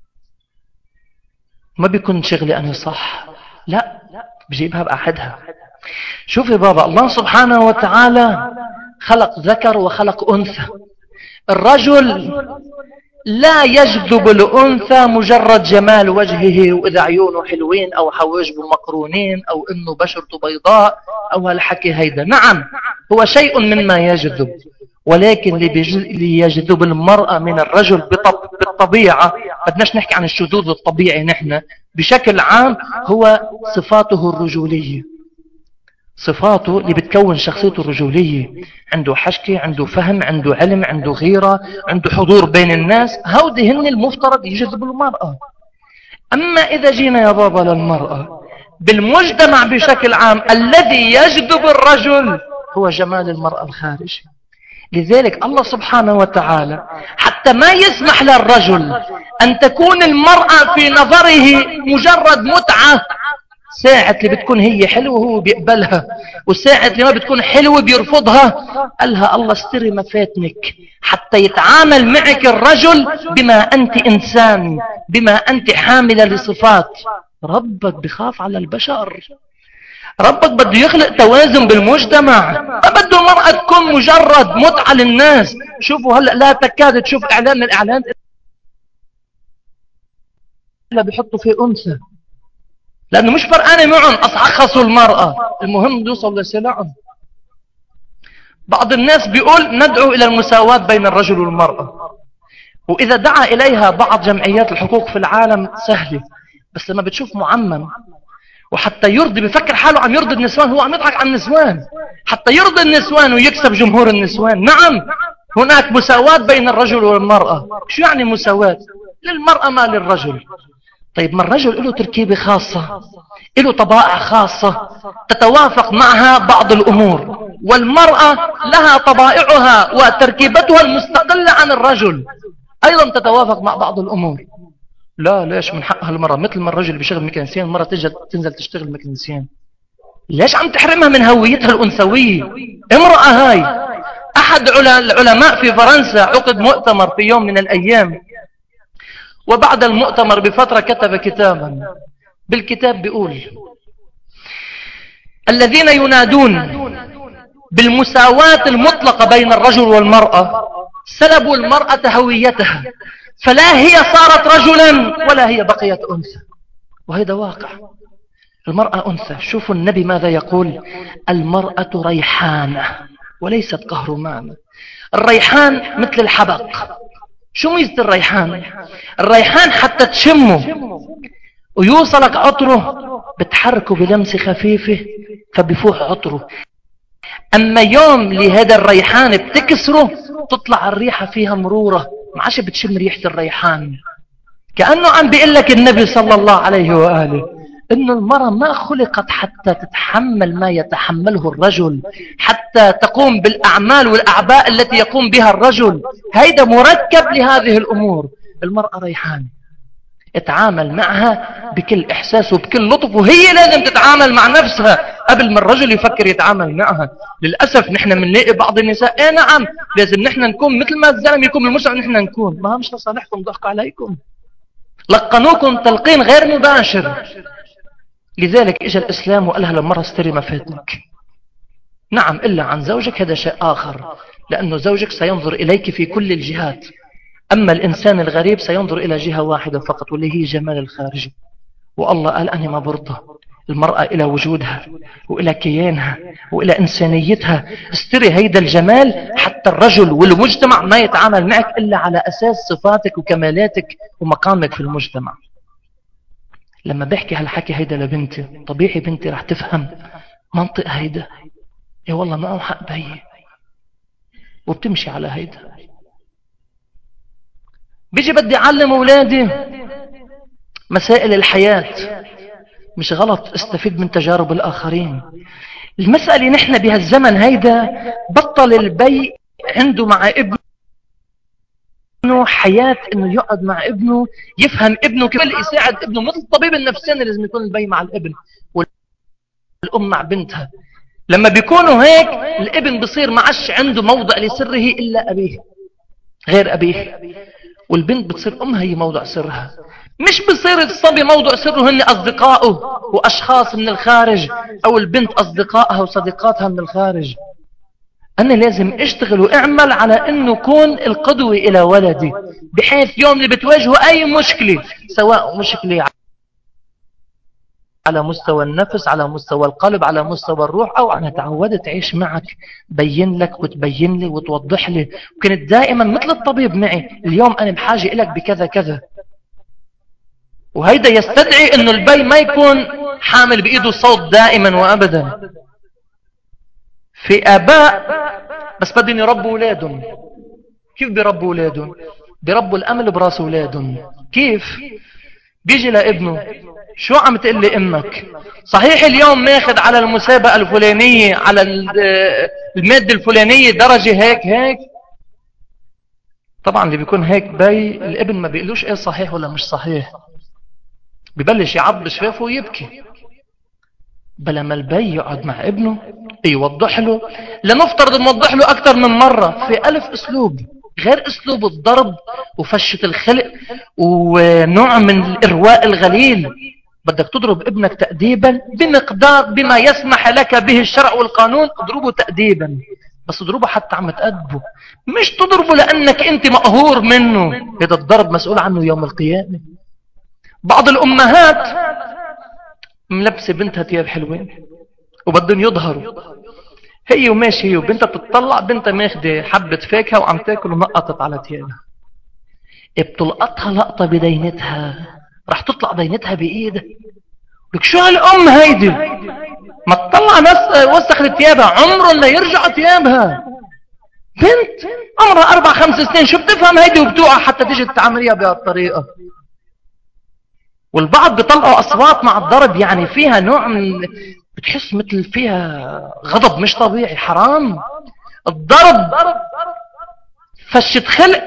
ما بيكون شغلي أنا صح، لا، بجيبها بأحدها. شوفي بابا، الله سبحانه وتعالى خلق ذكر وخلق أنثى. الرجل لا يجذب الأنثى مجرد جمال وجهه وإذا عيونه حلوين أو حواجبه مقرونين أو إنه بشرته بيضاء أو هالحكي هيدا، نعم هو شيء مما يجذب، ولكن اللي يجذب المرأة من الرجل بالطبيعة، بدناش نحكي عن الشذوذ الطبيعي، نحن بشكل عام هو صفاته الرجولية، صفاته اللي بتكون شخصيته الرجولية، عنده حشكة، عنده فهم، عنده علم، عنده غيرة، عنده حضور بين الناس، هودي هن المفترض يجذبوا المرأة. أما إذا جينا يا بابا للمرأة بالمجتمع بشكل عام، الذي يجذب الرجل هو جمال المرأة الخارجي. لذلك الله سبحانه وتعالى حتى ما يسمح للرجل أن تكون المرأة في نظره مجرد متعة، ساعة اللي بتكون هي حلوة هو بيقبلها، وساعة اللي ما بتكون حلوة بيرفضها، قالها الله استري مفاتنك حتى يتعامل معك الرجل بما أنت إنسان، بما أنت حاملة لصفات. ربك بخاف على البشر، ربك بده يخلق توازن بالمجتمع، ما بده المرأة تكون مجرد متعة للناس. شوفوا هلأ لا تكاد تشوف إعلان من الإعلان إلا بيحطوا فيه أنثى، لأنه مش فرقانة معهم أصعخصوا المرأة، المهم يوصل لسلعهم. بعض الناس بيقول ندعو إلى المساواة بين الرجل والمرأة، وإذا دعا إليها بعض جمعيات الحقوق في العالم سهلة، بس لما بتشوف معمم وحتى يرضي بفكر حاله عم يرضي النسوان، هو عم يضحك على النسوان حتى يرضي النسوان ويكسب جمهور النسوان. نعم هناك مساواة بين الرجل والمرأة. شو يعني مساواة؟ للمرأة ما للرجل. طيب ما الرجل له تركيبة خاصة، له طبائع خاصة تتوافق معها بعض الأمور، والمرأة لها طبائعها وتركيبتها المستقلة عن الرجل أيضا تتوافق مع بعض الأمور. لا، ليش من حقها المرأة مثل ما الرجل بيشتغل ميكانيسيان المرأة تنزل تشتغل ميكانيسيان؟ ليش عم تحرمها من هويتها الأنثوية؟ امرأة هاي. أحد العلماء في فرنسا عقد مؤتمر في يوم من الأيام، وبعد المؤتمر بفترة كتب كتابا، بالكتاب بيقول الذين ينادون بالمساواة المطلقة بين الرجل والمرأة سلبوا المرأة هويتها، فلا هي صارت رجلا ولا هي بقيت أنثى. وهذا واقع، المرأة أنثى. شوفوا النبي ماذا يقول: المرأة ريحانة وليست قهرمانة. الريحان مثل الحبق. شو ميزة الريحان؟ الريحان حتى تشمه ويوصلك عطره بتحركه بلمسة خفيفة فبيفوح عطره، أما يوم لهذا الريحان بتكسره تطلع الريحة فيها مرورة، ما عادش بتشم ريحة الريحان. كأنه عم بيقول لك النبي صلى الله عليه وآله إنه المرأة ما خلقت حتى تتحمل ما يتحمله الرجل، حتى تقوم بالأعمال والأعباء التي يقوم بها الرجل. هيدا مركب لهذه الأمور. المرأة ريحان، اتعامل معها بكل إحساس وبكل لطف، وهي لازم تتعامل مع نفسها قبل ما الرجل يفكر يتعامل معها. للأسف نحن بنلاقي بعض النساء نعم لازم نحن نكون مثل ما الزلمة يكون بالمسرح نحن نكون، ما مش لصالحكم، ضحكوا عليكم، لقنوكم تلقين غير مباشر. لذلك اجى الإسلام وقال لها للمرأة استري مفاتنك، نعم إلا عن زوجك هذا شيء آخر، لأنه زوجك سينظر إليك في كل الجهات، أما الإنسان الغريب سينظر إلى جهة واحدة فقط واللي هي جمال الخارج. والله قال أنا ما برضى المرأة إلى وجودها وإلى كيانها وإلى إنسانيتها، استري هيدا الجمال حتى الرجل والمجتمع ما يتعامل معك إلا على أساس صفاتك وكمالاتك ومقامك في المجتمع. لما بحكي هالحكي هيدا لبنتي طبيعي بنتي رح تفهم منطق هيدا، يا والله ما حق بي، وبتمشي على هيدا. بيجي بدي أعلم أولادي مسائل الحياة، مش غلط استفيد من تجارب الآخرين. المسألة نحن بهالزمن هيدا بطل البي عنده مع ابنه حياة انه يقعد مع ابنه يفهم ابنه كيف يساعد ابنه، مثل الطبيب النفساني لازم يكون البي مع الابن والأم مع بنتها. لما بيكونوا هيك الابن بصير ما عادش عنده موضع لسره إلا أبيه غير أبيه، والبنت بتصير أمها هي موضع سرها، مش بصير الصبي موضع سره هن أصدقائه وأشخاص من الخارج، أو البنت أصدقائها وصديقاتها من الخارج. أنا لازم أشتغل وأعمل على أنه كون القدوة إلى ولدي، بحيث يوم اللي بتواجهه أي مشكلة، سواء مشكلة على مستوى النفس، على مستوى القلب، على مستوى الروح، أو أنا تعودت أعيش معك بين لك وتبين لي وتوضح لي، وكنت دائما مثل الطبيب معي، اليوم أنا بحاجة إليك بكذا كذا. وهيدا يستدعي أنه البي ما يكون حامل بإيده صوت دائما وأبدا. في آباء بس بدهم يربوا أولادهم، كيف بيربوا أولادهم؟ بيربوا الأمل براس أولادهم. كيف؟ بيجي لابنه شو عم تقول لي امك؟ صحيح اليوم ماخذ على المسابقة الفلانية على المادة الفلانية درجة هيك هيك. طبعا اللي بيكون هيك بي الابن ما بيقلوش ايه صحيح ولا مش صحيح، ببلش يعض شفافه ويبكي. بلا ما البي يقعد مع ابنه يوضح له، لنفترض موضح له أكثر من مرة في ألف أسلوب، غير أسلوب الضرب وفشة الخلق ونوع من الإرواء الغليل. بدك تضرب ابنك تأديبا بمقدار بما يسمح لك به الشرع والقانون، اضربه تأديبا، بس اضربه حتى عم تأدبه، مش تضربه لأنك أنت مقهور منه. هذا الضرب مسؤول عنه يوم القيامة. بعض الأمهات ملبسة بنتها ثياب حلوين وبدهم يظهروا، هي وماشي هي وبنتها بتطلع، بنتها ماخده حبة فاكهة وعم تاكل ونقطت على ثيابها، بتلقطها لقطة بدينتها، رح تطلع دينتها بإيدها. لك شو هالأم هيدي ما تطلع ناس وسخت ثيابها عمره لا يرجع ثيابها. بنت عمرها 4-5 سنين شو بتفهم هيدي وبتوقع حتى تيجي تتعامليها بهالطريقة. والبعض بيطلعوا أصوات مع الضرب يعني فيها نوع من بتحس مثل فيها غضب مش طبيعي. حرام الضرب، فشة خلق،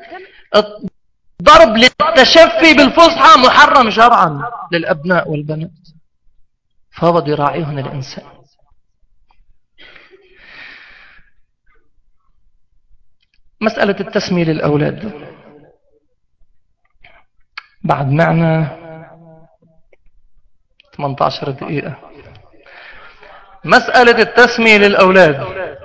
الضرب للتشفي بالفصحى محرم شرعا للأبناء والبنات، فهو بده يراعيهن الإنسان. مسألة التسمية للأولاد بعد معنا 18 دقيقة. مسألة التسمية للأولاد،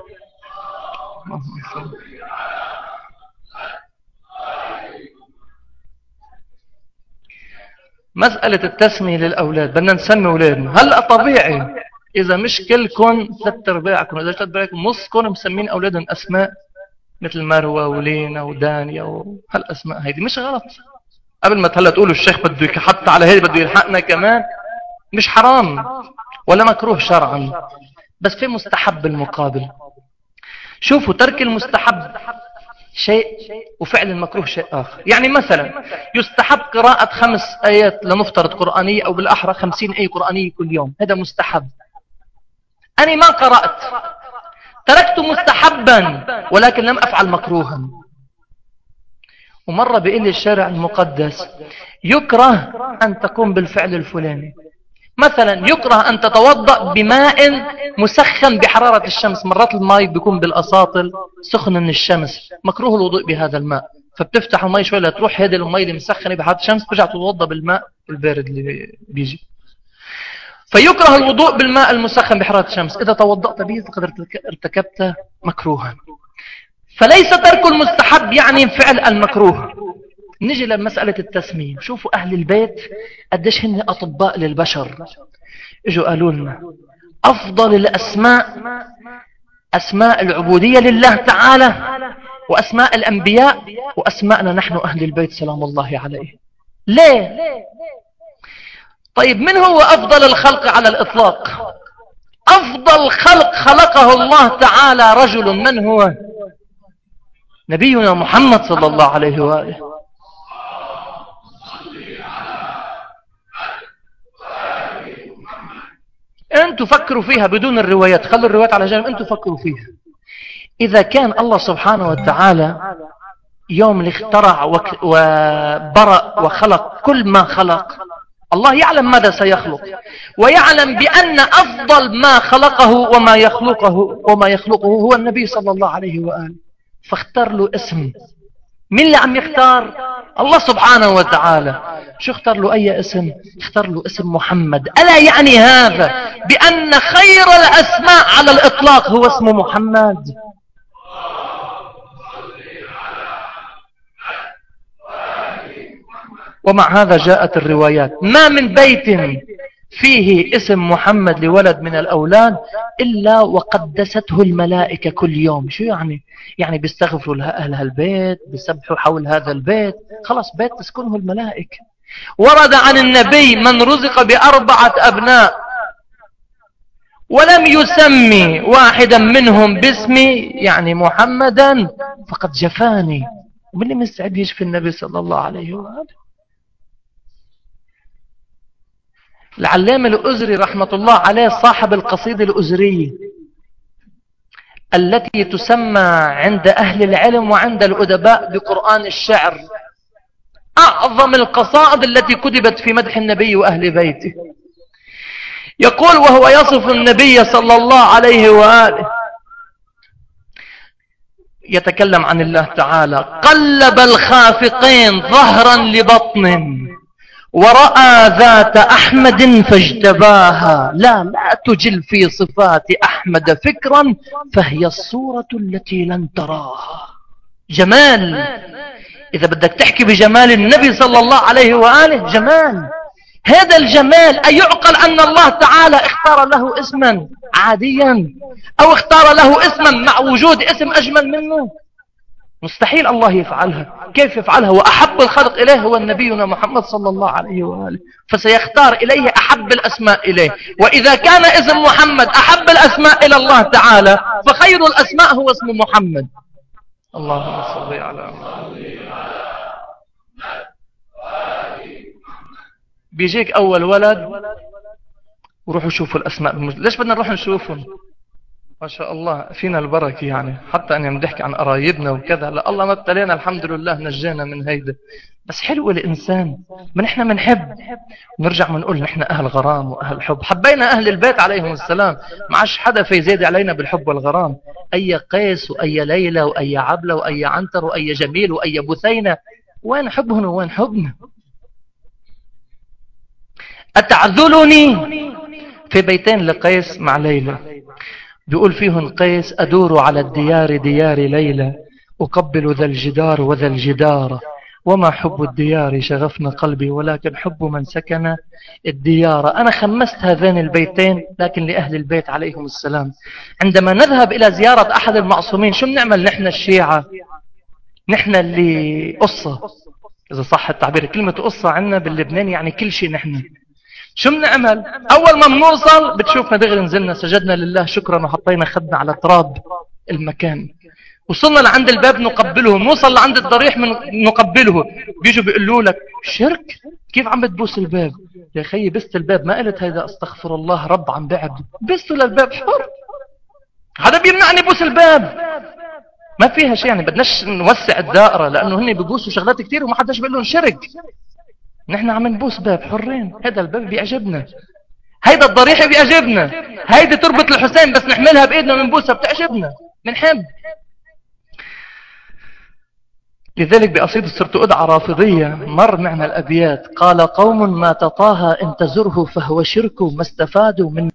مسألة التسمية للأولاد بدنا نسمي أولادنا. هلأ طبيعي إذا مش كلكم 3/4 إذا 3/4 نصكم مسمين أولادهم أسماء مثل مروة ولينا ودانيا وهالأسماء هيدي مش غلط. قبل ما هلا تقولوا الشيخ بده يحط على هيدي بده يلحقنا كمان، مش حرام ولا مكروه شرعا، بس في مستحب بالمقابل. شوفوا ترك المستحب شيء وفعل المكروه شيء آخر. يعني مثلا يستحب قراءة 5 آيات لنفترض قرآنية، أو بالأحرى 50 آية قرآنية كل يوم، هذا مستحب. أنا ما قرأت، تركت مستحبا ولكن لم أفعل مكروها. ومرة بيقول لي الشارع المقدس يكره أن تقوم بالفعل الفلاني. مثلا يكره أن تتوضأ بماء مسخن بحرارة الشمس. مرات الماء بيكون بالأساطل سخن من الشمس، مكروه الوضوء بهذا الماء. فبتفتح الماء شوي لتروح هذه الماء اللي مسخنة بحرارة الشمس، ترجع تتوضأ بالماء البارد اللي بيجي. فيكره الوضوء بالماء المسخن بحرارة الشمس. إذا توضأت به فقد ارتكبت مكروها. فليس ترك المستحب يعني فعل المكروه. نجي لمسألة التسمية. شوفوا أهل البيت قديش هن أطباء للبشر. اجوا قالوا لنا أفضل الأسماء أسماء العبودية لله تعالى، وأسماء الأنبياء، وأسماءنا نحن أهل البيت سلام الله عليه. ليه؟ طيب من هو أفضل الخلق على الإطلاق؟ أفضل خلق خلقه الله تعالى رجل، من هو؟ نبينا محمد صلى الله عليه وآله. أنتوا فكروا فيها بدون الروايات، خلوا الروايات على جانب، أنتوا فكروا فيها. إذا كان الله سبحانه وتعالى يوم اللي اخترع وبرأ وخلق كل ما خلق، الله يعلم ماذا سيخلق، ويعلم بأن أفضل ما خلقه وما يخلقه هو النبي صلى الله عليه وآله. فاختار له اسم. مين اللي عم يختار؟ الله سبحانه وتعالى. شو اختار له؟ أي اسم؟ اختار له اسم محمد. ألا يعني هذا بأن خير الأسماء على الإطلاق هو اسم محمد؟ ومع هذا جاءت الروايات ما من بيت فيه اسم محمد لولد من الأولاد إلا وقدسته الملائكة كل يوم. شو يعني؟ يعني بيستغفروا أهل البيت، بيسبحوا حول هذا البيت، خلاص بيت تسكنه الملائكة. ورد عن النبي من رزق ب4 أبناء ولم يسمي واحدا منهم باسمي يعني محمدا فقد جفاني. ومن اللي مستعد يشفي النبي صلى الله عليه وآله؟ العلامة الأزري رحمة الله عليه صاحب القصيدة الأزرية التي تسمى عند أهل العلم وعند الأدباء بقرآن الشعر، أعظم القصائد التي كتبت في مدح النبي وأهل بيته. يقول وهو يصف النبي صلى الله عليه وآله، يتكلم عن الله تعالى: قلب الخافقين ظهرا لبطن ورأى ذات أحمد فاجتباها، لا تجل في صفات أحمد فكرا فهي الصورة التي لن تراها. جمال. إذا بدك تحكي بجمال النبي صلى الله عليه وآله، جمال. هذا الجمال أيعقل أن الله تعالى اختار له اسما عاديا أو اختار له اسما مع وجود اسم أجمل منه؟ مستحيل الله يفعلها. كيف يفعلها وأحب الخلق إليه هو نبينا محمد صلى الله عليه وآله؟ فسيختار إليه أحب الأسماء إليه. وإذا كان اسم محمد أحب الأسماء إلى الله تعالى فخير الأسماء هو اسم محمد. اللهم صل على محمد. بيجيك أول ولد وروحوا شوفوا الأسماء ليش بدنا نروح نشوفهم؟ ما شاء الله فينا البركة، يعني حتى أن نحكي عن قرايبنا وكذا، لا الله ما ابتلينا الحمد لله نجينا من هيدا. بس حلو الإنسان، ما نحن منحب نرجع منقول نحن أهل غرام وأهل حب. حبينا أهل البيت عليهم السلام، ما عادش حدا في زيد علينا بالحب والغرام. أي قيس وأي ليلى وأي عبلة وأي عنتر وأي جميل وأي بثينة، وين حبهن وين حبنا؟ أتعذلني في بيتين لقيس مع ليلى، بيقول فيهن قيس: أدور على الديار ديار ليلى، أقبل ذا الجدار وذا الجدار، وما حب الديار شغفنا قلبي ولكن حب من سكن الديار. أنا خمست هذين البيتين لكن لأهل البيت عليهم السلام. عندما نذهب إلى زيارة أحد المعصومين شو بنعمل نحن الشيعة؟ نحن اللي قصة، إذا صح التعبير، كلمة قصة عندنا باللبنان يعني كل شيء. نحن شو بنعمل؟ أول ما بنوصل بتشوفنا دغري نزلنا سجدنا لله شكرا وحطينا خدنا على تراب المكان. وصلنا لعند الباب نقبله، نوصل لعند الضريح نقبله. بيجوا بيقولوا لك شرك، كيف عم بتبوس الباب؟ يا خيي بست الباب، ما قلت هيدا استغفر الله رب عم بعد، بستوا للباب حر، هذا بيمنعني بوس الباب. ما فيها شيء يعني. بدناش نوسع الدائرة لأنه هن بيبوسوا شغلات كتير وما حدش بيقول لهم شرك. نحن عم نبوس باب حرين، هذا الباب بيعجبنا، هيدا الضريح بيعجبنا، هيدي تربط الحسين بس نحملها بإيدنا ونبوسها بتعجبنا، بنحب. لذلك بقصيدة صرت أدعى رافضية مر معنا الأبيات: قال قوم ما تطاها إن تزره فهو شرك، ما استفادوا من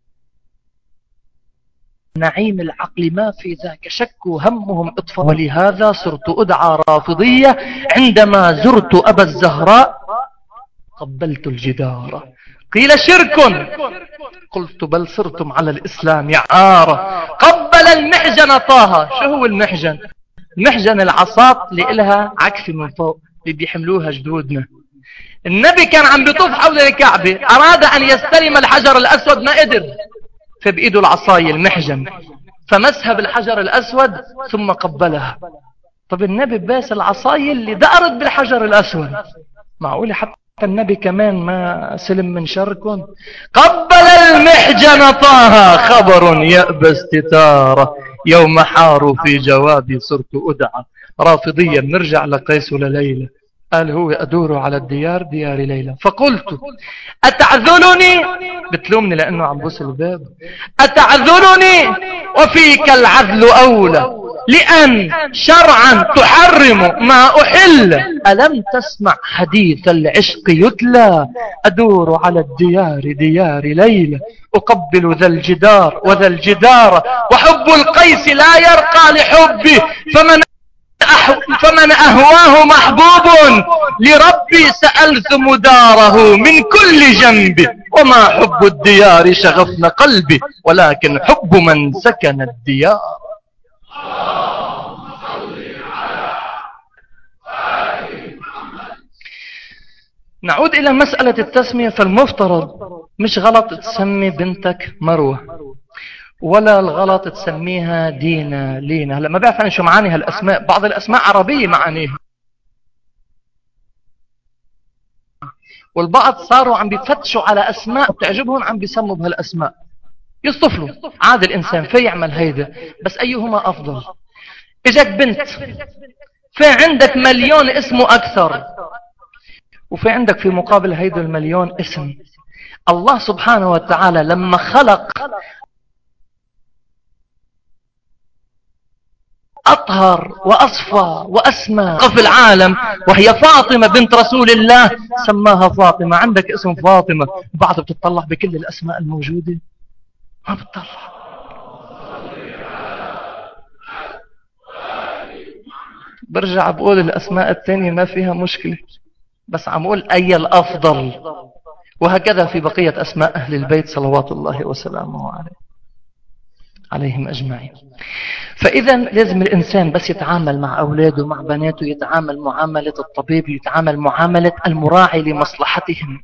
نعيم العقل ما في ذاك شك، همهم إطفاء. ولهذا صرت أدعى رافضية عندما زرت أبا الزهراء قبلت الجدار. قيل شرك، قلت بل صرتم على الإسلام عارة. قبل المحجن طه. شو هو المحجن؟ المحجن العصات اللي إلها عكفة من فوق اللي بيحملوها جدودنا. النبي كان عم بيطوف حول الكعبة، أراد أن يستلم الحجر الأسود ما قدر، فبإيده العصاية المحجن فمسها بالحجر الأسود ثم قبلها. طب النبي باس العصاية اللي دقرت بالحجر الأسود، معقولة حتى النبي كمان ما سلم من شركم؟ قبل المحجن طه خبر يأبى استتارة، يوم حاروا في جوابي صرت أدعى رافضيا. نرجع لقيس وليلى، قال هو أدور على الديار ديار ليلى، فقلت أتعذلني؟ بتلومني لأنه عم بوس الباب. أتعذلني وفيك العذل أولى، لأن شرعا تحرم ما أحل. ألم تسمع حديث العشق يتلى؟ أدور على الديار ديار ليلى، أقبل ذا الجدار وذا الجدار، وحب القيس لا يرقى لحبي، فمن أهواه محبوب لربي سألزم داره من كل جنب. وما حب الديار شغفن قلبي، ولكن حب من سكن الديار. نعود إلى مسألة التسمية. فالمفترض مش غلط تسمي بنتك مروة، ولا الغلط تسميها دينا لينا. هلا ما بعرف أنا شو معاني هالأسماء، بعض الأسماء عربية معانيها، والبعض صاروا عم بيفتشوا على أسماء بتعجبهم عم بيسموا بهالأسماء، يصطفلوا. عاد الإنسان في يعمل هيدا، بس أيهما أفضل؟ إجاك بنت، في عندك مليون اسمه أكثر، وفي عندك في مقابل هيدا المليون اسم. الله سبحانه وتعالى لما خلق أطهر وأصفى وأسمى في العالم وهي فاطمة بنت رسول الله، سماها فاطمة. عندك اسم فاطمة، بعض بتطلع بكل الأسماء الموجودة؟ ما بتطلع. برجع بقول الأسماء التانية ما فيها مشكلة، بس عم أقول أي الأفضل. وهكذا في بقية أسماء أهل البيت صلوات الله وسلامه عليهم أجمعين. فإذا لازم الإنسان بس يتعامل مع أولاده مع بناته يتعامل معاملة الطبيب، يتعامل معاملة المراعي لمصلحتهم.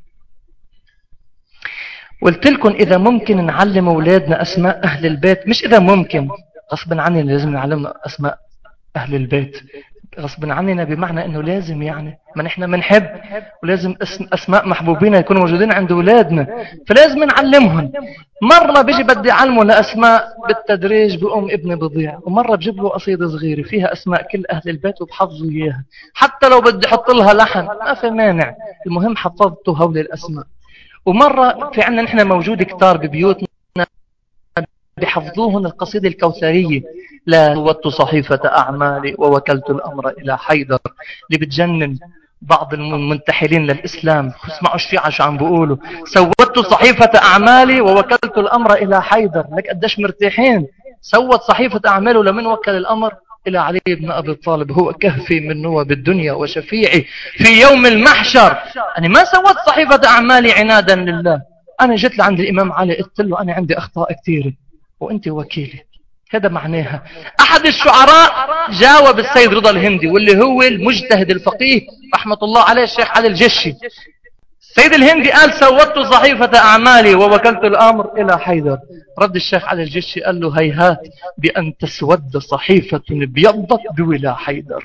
قلت لكم إذا ممكن نعلم أولادنا أسماء أهل البيت، مش إذا ممكن، غصبا عني لازم نعلمنا أسماء أهل البيت، غصبا عننا بمعنى أنه لازم، يعني ما نحن منحب ولازم أسماء محبوبين يكونوا موجودين عند أولادنا، فلازم نعلمهم. مرة بيجي بدي أعلمه لأسماء بالتدريج بقوم ابني بضيع، ومرة بجيب له قصيدة صغيرة فيها أسماء كل أهل البيت وبحفظه إياها، حتى لو بدي أحط لها لحن ما في مانع، المهم حفظته هول الأسماء. ومرة في عندنا نحن موجود كتار ببيوتنا بحفظوهن القصيدة الكوثرية: لا سودت صحيفة أعمالي ووكلت الأمر إلى حيدر، اللي بتجنن بعض المنتحلين للإسلام. اسمعوا الشيعة شو عم بيقولوا: سودت صحيفة أعمالي ووكلت الأمر إلى حيدر. لك قديش مرتاحين. سود صحيفة أعماله لمن وكل الأمر؟ إلى علي بن أبي طالب، هو كهفي من نوب الدنيا وشفيعي في يوم المحشر. أنا ما سودت صحيفة أعمالي عنادا لله، أنا جيت لعند الإمام علي قلت له أنا عندي أخطاء كثيرة وأنت وكيلي. هذا معناها. أحد الشعراء جاوب السيد رضا الهندي واللي هو المجتهد الفقيه رحمة الله عليه الشيخ علي الجشي. السيد الهندي قال: سودت صحيفة أعمالي ووكلت الأمر إلى حيدر. رد الشيخ علي الجشي قال له: هيهات بأن تسود صحيفة ابيضت بولا حيدر.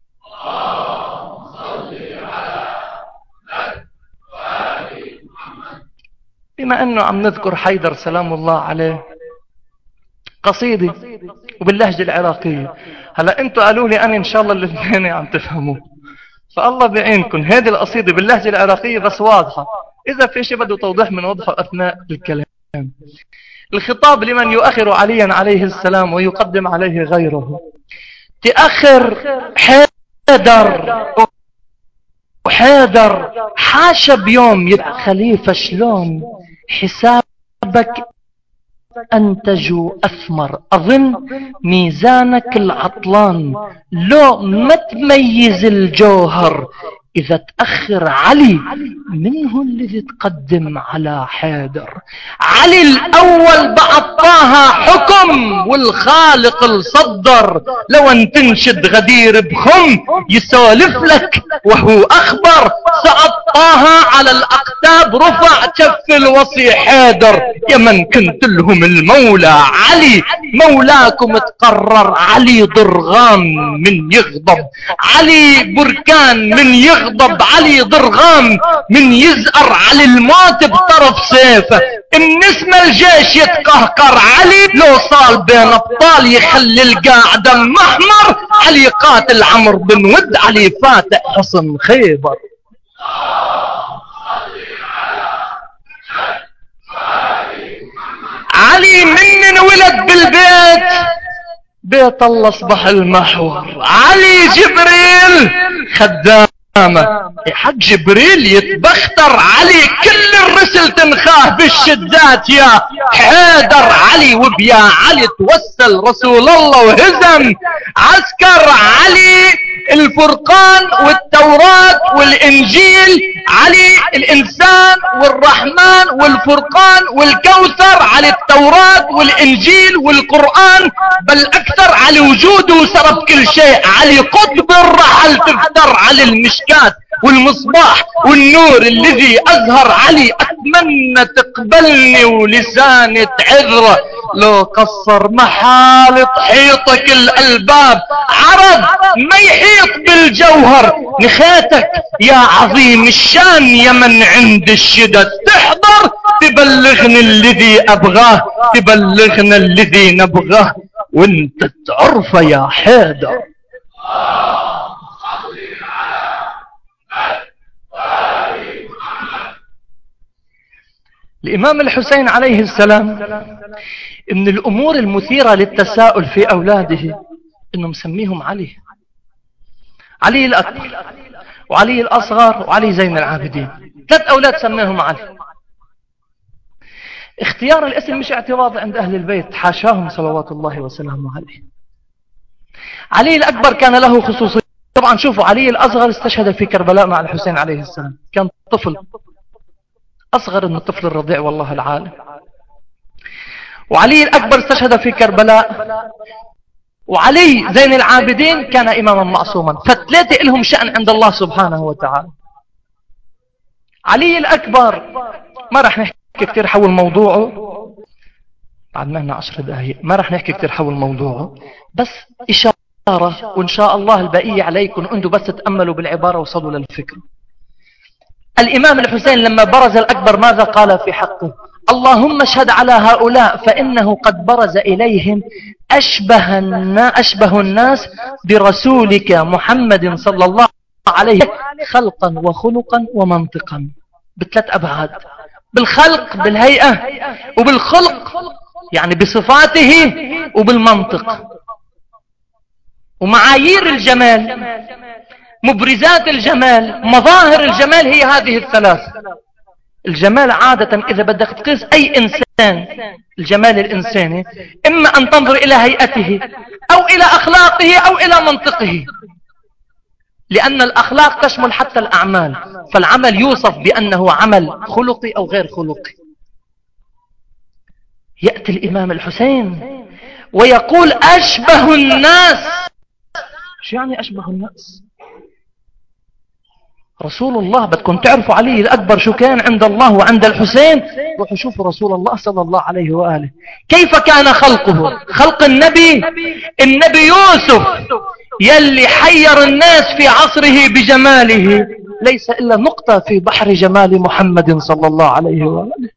بما أنه عم نذكر حيدر سلام الله عليه، قصيدة وباللهجة العراقية: هلا انتوا قالوا لي انا ان شاء الله الاثنين عم تفهموا، فالله بعينكم. هذه القصيدة باللهجة العراقية بس واضحة، إذا في شيء بده توضيح من وضحه أثناء الكلام. الخطاب لمن يؤخر عليا عليه السلام ويقدم عليه غيره. تأخر حيدر، وحيدر حاشا بيوم يبقى خليفة، شلون حسابك أنتج أثمر، أظن ميزانك العطلان، لو ما تميز الجوهر. إذا تأخر علي منه الذي تقدم على حيدر. علي الأول بعد طه حكم، والخالق الصدر. لو ان تنشد غدير بخم يسولف لك وهو أخبر. صعد طه على الأقتاب، رفع كف الوصي حيدر. يا من كنت لهم المولى علي، مولاكم تقرر. علي ضرغام من يغضب، علي بركان من يغضب. علي ضرغام من يزأر، علي الموت بطرف سيفه. ان اسم الجيش يتقهقر، علي لو صال بين ابطال يخلي القاعدة محمر. علي قاتل عمرو بن ود، علي فاتح حصن خيبر. علي من ولد بالبيت، بيت الله اصبح المحور. علي جبريل خدامه، حق جبريل يتبختر. علي كل الرسل تنخاه بالشدات يا حيدر. علي وبيا علي توسل رسول الله وهزم عسكر. علي الفرقان والتوراة والإنجيل. علي الإنسان والرحمن والفرقان والكوثر. علي التوراة والإنجيل والقرآن، بل أكثر. علي وجوده سرب كل شيء. علي قطب الرحل تفتر. علي المشكات والمصباح والنور الذي أزهر. علي أتمنى تقبلني ولساني تعذره، لو قصر محال تحيطك الألباب. عرب ما يحيط بالجوهر، نخيتك يا عظيم الشان. يا من عند الشدة تحضر، تبلغني الذي أبغاه، تبلغنا الذي نبغاه، وانت تعرفه يا حيدر. الإمام الحسين عليه السلام من الأمور المثيرة للتساؤل في أولاده إنه مسميهم علي. علي الأكبر وعلي الأصغر وعلي زين العابدين، 3 أولاد سميهم علي. اختيار الاسم مش اعتراض عند أهل البيت، حاشاهم صلوات الله وسلامه عليه. علي الأكبر كان له خصوصية. طبعا شوفوا، علي الأصغر استشهد في كربلاء مع الحسين عليه السلام، كان طفل أصغر من الطفل الرضيع والله العالم. وعلي الأكبر استشهد في كربلاء. وعلي زين العابدين كان إماما معصوما، فالثلاثة لهم شأن عند الله سبحانه وتعالى. علي الأكبر ما رح نحكي كثير حول موضوعه، بعد ما هنا 10 دقائق، ما رح نحكي كثير حول موضوعه، بس إشارة، وإن شاء الله البقية عليكم أنتم بس تأملوا بالعبارة وصلوا للفكرة. الإمام الحسين لما برز الأكبر ماذا قال في حقه؟ اللهم اشهد على هؤلاء فإنه قد برز إليهم أشبه الناس برسولك محمد صلى الله عليه خلقا وخلقا ومنطقا، ب3 أبعاد: بالخلق بالهيئة، وبالخلق يعني بصفاته، وبالمنطق. ومعايير الجمال، مبرزات الجمال، مظاهر الجمال هي هذه ال3. الجمال عادة إذا بدك تقيس أي إنسان، الجمال الإنساني إما أن تنظر إلى هيئته أو إلى أخلاقه أو إلى منطقه، لأن الأخلاق تشمل حتى الأعمال، فالعمل يوصف بأنه عمل خلقي أو غير خلقي. يأتي الإمام الحسين ويقول أشبه الناس. شو يعني أشبه الناس؟ رسول الله، بدكم تعرفوا علي الأكبر شو كان عند الله وعند الحسين، روحوا شوفوا رسول الله صلى الله عليه وآله كيف كان خلقه. خلق النبي يوسف يلي حير الناس في عصره بجماله، ليس إلا نقطة في بحر جمال محمد صلى الله عليه وآله.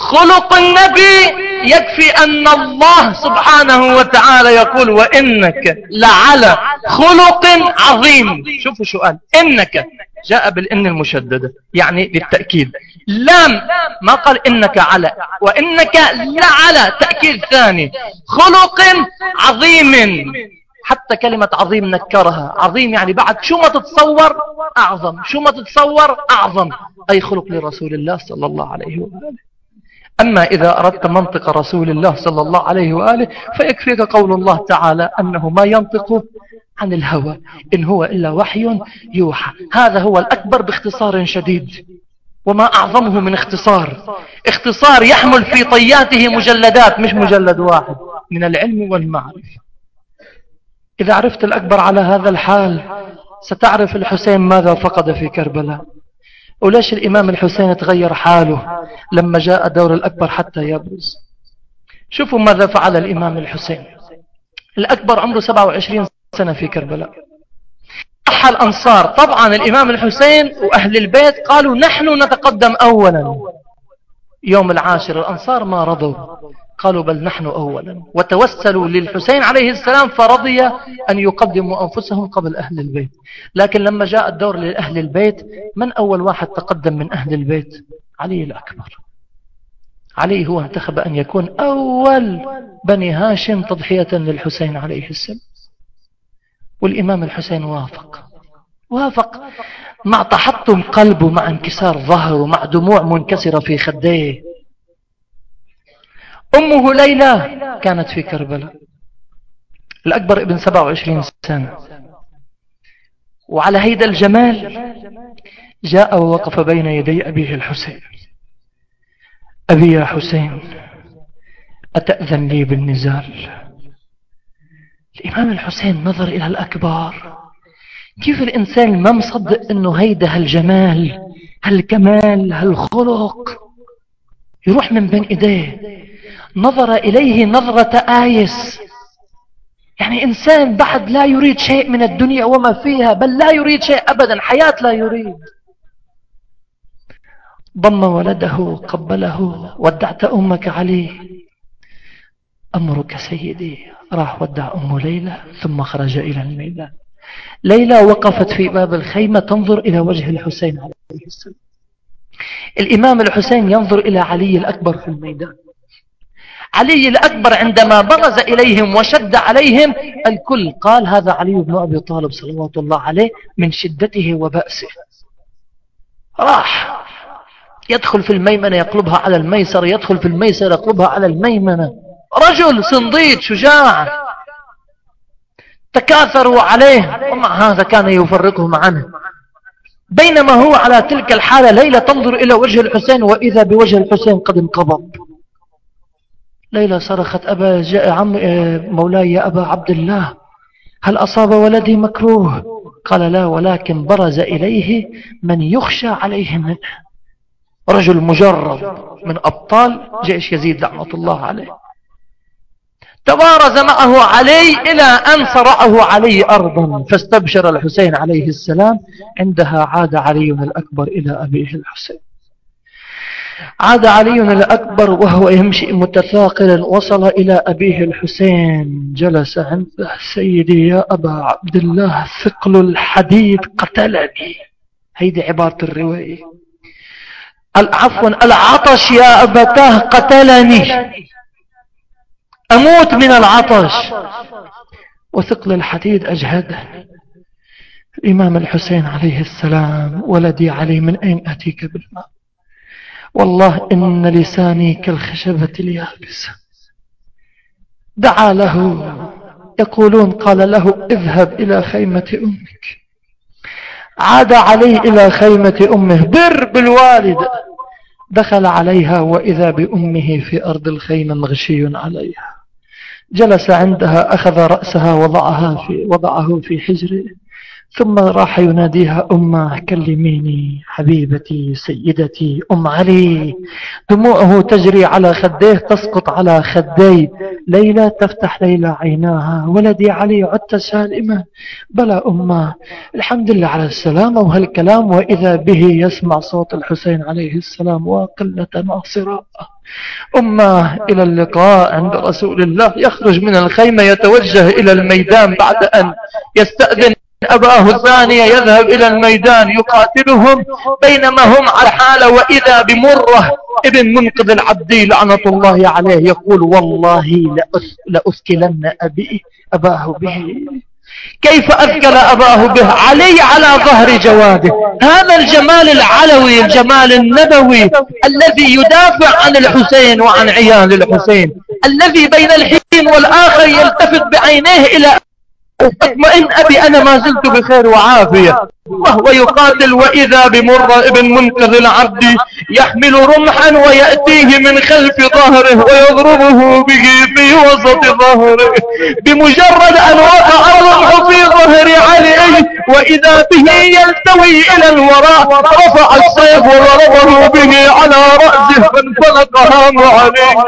خلق النبي يكفي أن الله سبحانه وتعالى يقول وإنك لعلى خلق عظيم. شوفوا شو قال، إنك جاء بالإن المشددة يعني بالتأكيد، لام ما قال إنك على، وإنك لعلى تأكيد ثاني، خلق عظيم. حتى كلمة عظيم نكرها، عظيم يعني بعد شو ما تتصور أعظم، شو ما تتصور أعظم، أي خلق لرسول الله صلى الله عليه وآله. أما إذا أردت منطق رسول الله صلى الله عليه وآله فيكفيك قول الله تعالى أنه ما ينطق عن الهوى إن هو إلا وحي يوحى. هذا هو الأكبر باختصار شديد، وما أعظمه من اختصار يحمل في طياته مجلدات مش مجلد واحد من العلم والمعرفة. إذا عرفت الأكبر على هذا الحال ستعرف الحسين ماذا فقد في كربلاء، وليش الإمام الحسين تغير حاله لما جاء دور الأكبر حتى يبرز. شوفوا ماذا فعل الإمام الحسين. الأكبر عمره 27 سنة في كربلاء. صح الأنصار طبعا الإمام الحسين وأهل البيت قالوا نحن نتقدم أولا. يوم العاشر الأنصار ما رضوا، قالوا بل نحن أولا، وتوسلوا للحسين عليه السلام فرضي أن يقدموا أنفسهم قبل أهل البيت. لكن لما جاء الدور لأهل البيت من أول واحد تقدم من أهل البيت؟ علي الأكبر. علي هو انتخب أن يكون أول بني هاشم تضحية للحسين عليه السلام، والإمام الحسين وافق مع تحطم قلبه، مع انكسار ظهره، مع دموع منكسرة في خديه. أمه ليلى كانت في كربلاء. الأكبر ابن 27 سنة، وعلى هيدا الجمال جاء ووقف بين يدي أبيه الحسين. أبي يا حسين أتأذن لي بالنزال؟ الإمام الحسين نظر إلى الأكبر، كيف الإنسان ما مصدق أنه هيدا هالجمال هالكمال هالخلق يروح من بين إيديه. نظر إليه نظرة آيس، يعني إنسان بعد لا يريد شيء من الدنيا وما فيها، بل لا يريد شيء أبدا، حياة لا يريد. ضم ولده قبله، ودعت أمك علي؟ أمرك سيدي. راح ودع أم ليلى ثم خرج إلى الميدان. ليلى وقفت في باب الخيمة تنظر إلى وجه الحسين عليه السلام. الإمام الحسين ينظر إلى علي الأكبر في الميدان. علي الأكبر عندما برز إليهم وشد عليهم الكل قال هذا علي بن أبي طالب صلوات الله عليه من شدته وبأسه. راح يدخل في الميمنة يقلبها على الميسر، يدخل في الميسر يقلبها على الميمنة. رجل صنديد شجاع، تكاثروا عليه ومع هذا كان يفرقهم عنه. بينما هو على تلك الحالة ليلى تنظر إلى وجه الحسين وإذا بوجه الحسين قد انقبض. ليلى صرخت أبا مولاي يا أبا عبد الله هل أصاب ولدي مكروه؟ قال لا، ولكن برز إليه من يخشى عليه منه، رجل مجرد من أبطال جيش يزيد لعنة الله عليه. تبارز معه علي إلى أن صرعه علي أرضا، فاستبشر الحسين عليه السلام. عندها عاد علي الأكبر إلى أبيه الحسين. عاد علي الأكبر وهو يمشي متثاقلا، وصل إلى أبيه الحسين جلس عنده. سيدي يا أبا عبد الله ثقل الحديد قتلني. هيدي عبارة الرواية، عفوا العطش يا أبتاه قتلني، أموت من العطش وثقل الحديد أجهده. الإمام الحسين عليه السلام ولدي علي من أين أتيك بالماء؟ والله إن لساني كالخشبة اليابسة. دعا له، يقولون قال له اذهب إلى خيمة أمك. عاد عليه إلى خيمة أمه، بر بالوالدة. دخل عليها وإذا بأمه في أرض الخيمة مغشي عليها. جلس عندها، أخذ رأسها وضعه في حجره، ثم راح يناديها: أمه كلميني حبيبتي سيدتي أم علي. دموعه تجري على خديه، تسقط على خدي ليلى. تفتح ليلى عيناها: ولدي علي عدت سالما؟ بلى أمه، الحمد لله على السلامة. وهالكلام وإذا به يسمع صوت الحسين عليه السلام: وقلة ناصرة أمه إلى اللقاء عند رسول الله. يخرج من الخيمة يتوجه إلى الميدان بعد أن يستأذن أباه الثانية، يذهب إلى الميدان يقاتلهم. بينما هم على حالة وإذا بمرة ابن منقذ العبدي لعنة الله عليه يقول: والله لأثكلن أباه به. كيف أثكل أباه به؟ علي على ظهر جواده. هذا الجمال العلوي، الجمال النبوي الذي يدافع عن الحسين وعن عيال الحسين، الذي بين الحين والآخر يلتفت بعينيه إلى اطمئن أبي أنا ما زلت بخير وعافية، وهو يقاتل. وإذا بمر ابن منقذ العبد يحمل رمحا ويأتيه من خلف ظهره ويضربه به في وسط ظهره. بمجرد أن وقع الرمح في ظهر علي وإذا به يلتوي إلى الوراء، رفع السيف وضربه به على رأسه فانفلق هام علي.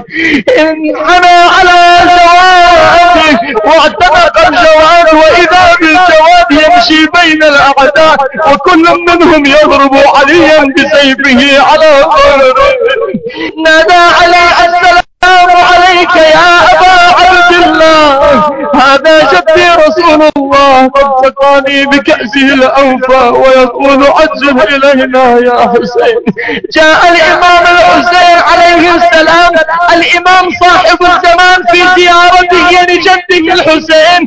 انحنى على جواده واعتنق الجواد، وإذا بالجواد يمشي بين الأعداء وكل منهم يضرب عليا بسيفه على ظهره. نادى علي: السلام عليك يا أبا عبد الله، هذا جدي رسول الله قد سقاني بكأسه الأوفى ويقول: عجل إلينا يا حسين. جاء الإمام الحسين عليه السلام، الإمام صاحب الزمان، في زيارته لجده الحسين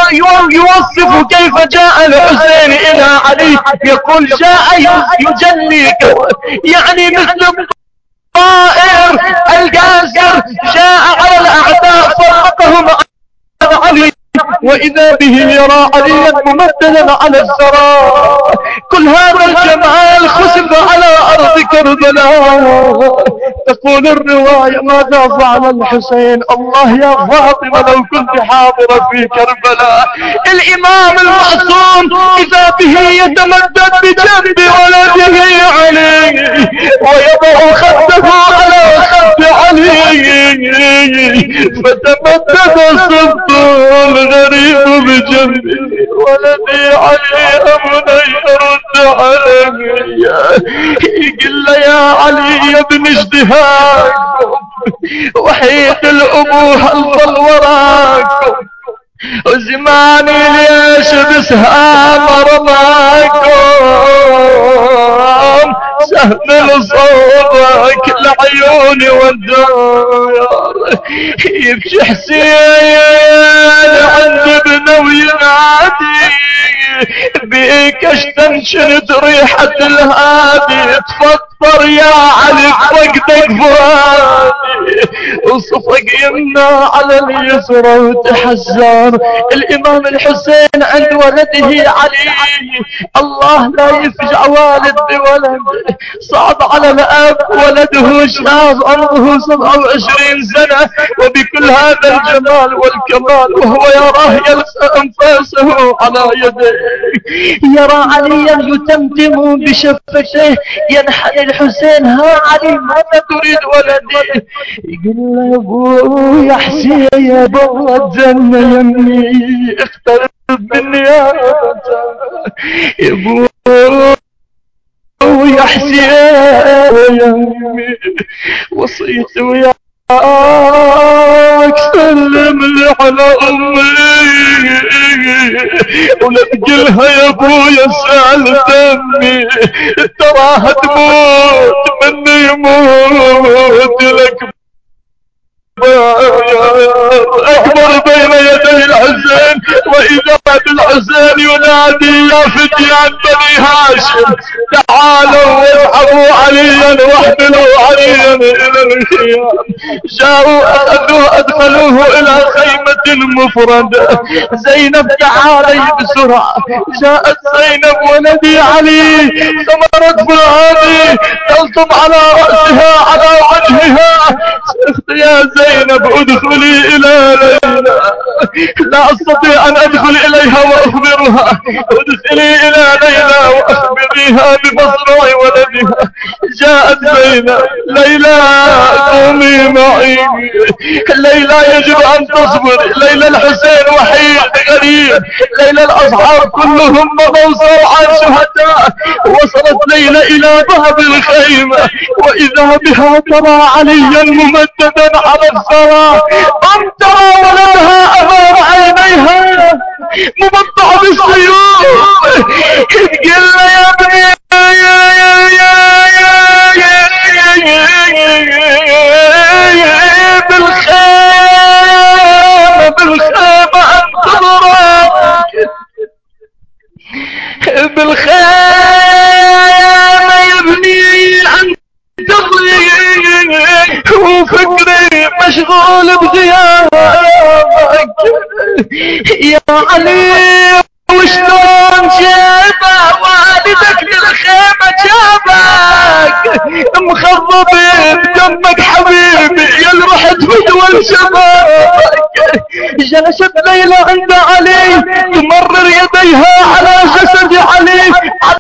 يوصف كيف جاء الحسين إلى علي. يقول: جاء يجلي يعني مثل الطائر الجاسر، جاء على الأعداء فرقهم عن علي، وإذا به يرى عليا ممددا على الثراء. كل هذا الجمال خسف على أرض كربلاء. تقول الرواية: ماذا فعل الحسين؟ الله يا فاطمة لو كنت حاضرة في كربلاء. الإمام المعصوم إذا به يتمدد بجنب ولده علي ويضع خده على خد علي، فتمدد صدق الغريب بجنبي: ولدي علي أبني رد علي. يقول له: يا علي يا ابن اجتهادكم وحيد الأبوة الظل وراكم، وزماني ليش بسهام رماكم، سهم لصوبك العيون والدار. يبكي حسين عند ابنه وينادي: بيك اشتنشنت ريحة الهادي، تفطر يا علي فقدك فؤادي، وصفق يمنى على اليسرى وتحزن. الإمام الحسين عند ولده علي، الله لا يفجع والد بولد. صعب على الأب، ولده شاب عمره 27 سنة وبكل هذا الجمال والكمال وهو يراه يلسى أنفاسه على يديه. يرى عليا يتمتم بشفتيه، ينحني الحسين: ها علي ماذا تريد ولدي؟ يقول له: ابو يا حسين يا بر الجنة يمي اقترب مني يا ابو يا حسين يا يمي، وصيت وياك سلم لي على امي ولا تقلها يا ابويا سال دمي، تراها تموت مني يموت لك أكبر بين يدي الحسين. وإذا بالحسين ينادي: يا فتيان بني هاشم تعالوا واسحبوا عليا واحملوا عليا إلى الخيام. جاءوا أخذوه أدخلوه إلى خيمة مفردة. زينب تعالي بسرعة. جاءت زينب: ولدي علي ثمرت فؤادي، تلطم على رأسها على وجهها. يا زينب ادخلي إلى ليلى، لا أستطيع أن أدخل إليها وأخبرها. ادخلي إلى ليلى وأخبريها بمصرع ولدها. جاءت زينب. ليلى قومي معي. ليلى يجب أن تصبر. ليلى الحسين وحيد غريب. ليلى الأصحاب كلهم مضوا صرعا شهداء. وصلت ليلى إلى باب الخيمة وإذا بها ترى عليا ممددا على الثرى. ترى ولدها أمام عينيها مبطع بالسيوف. تقول له يا ابني بالخيمة انتظرك. بالخيمة يا ابني انتظري. وفكري مشغول بغيابك يا علي. وشلون جابه والدك للخيمة جابك مخضب بدمك حبيبي يا رحت بدول شبابك. جلست ليلى عند علي تمرر يديها على جسد علي.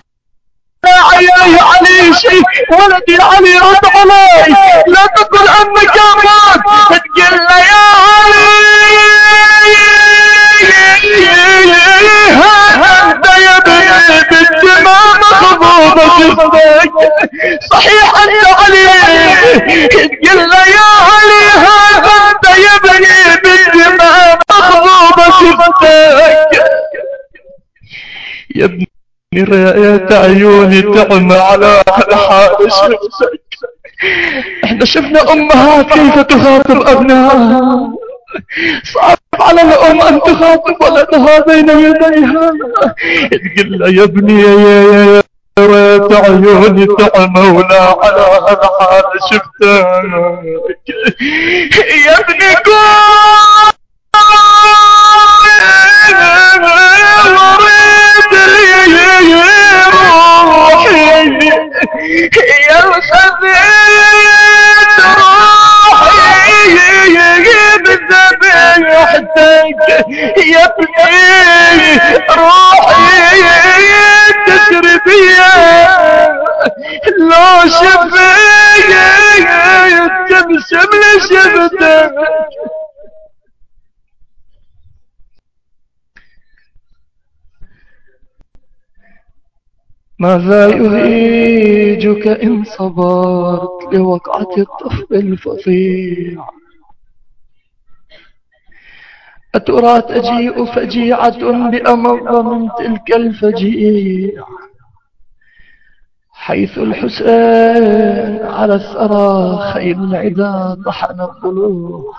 عيني علي شيء ولدي علي رد علي لا تقل انك مات. تقول له يا علي انت يا ابني بالدماء مخضوضة شفتك. صحيح انت علي. تقول له يا علي انت يا ابني بالدماء مخضوضة شفتك. يا ابني رأيت عيوني تعمى على الحال شفتك. احنا شفنا امهات كيف تخاطب ابنائها. صعب على الام ان تخاطب ولدها بين يديها. تقول له يا ابني يا رأيت عيوني تعمى ولا على الحال شفتك. يا ابني قول يا الخبيث روحي بذبيحتك. يا ابني روحي تشربيها لو شفيت تبسم لشفتك. ماذا يهيجك إن صبرت لوقعة الطفل الفظيع. أترى تجيء فجيعة بأمر من تلك الفجيع حيث الحسين على الثرى خيل العدا طحن الضلوع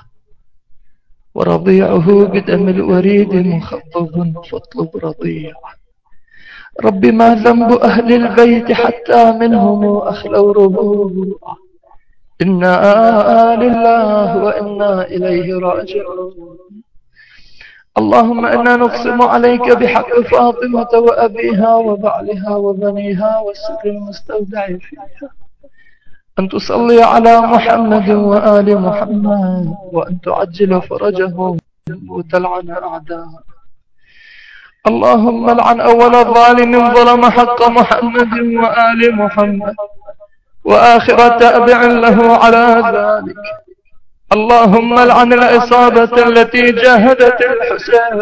ورضيعه بدم الوريد مخضب فاطلب رضيع. رب ما ذنب أهل البيت حتى منهم أخلوا ربوع. إنا لله وإنا إليه راجعون. اللهم إنا نقسم عليك بحق فاطمة وأبيها وبعلها وبنيها والسر المستودع فيها أن تصلي على محمد وآل محمد وأن تعجل فرجهم وتلعن أعداء. اللهم لعن أول ظالم ظلم حق محمد وآل محمد وآخر تابع له على ذلك. اللهم لعن العصابة التي جاهدت الحسين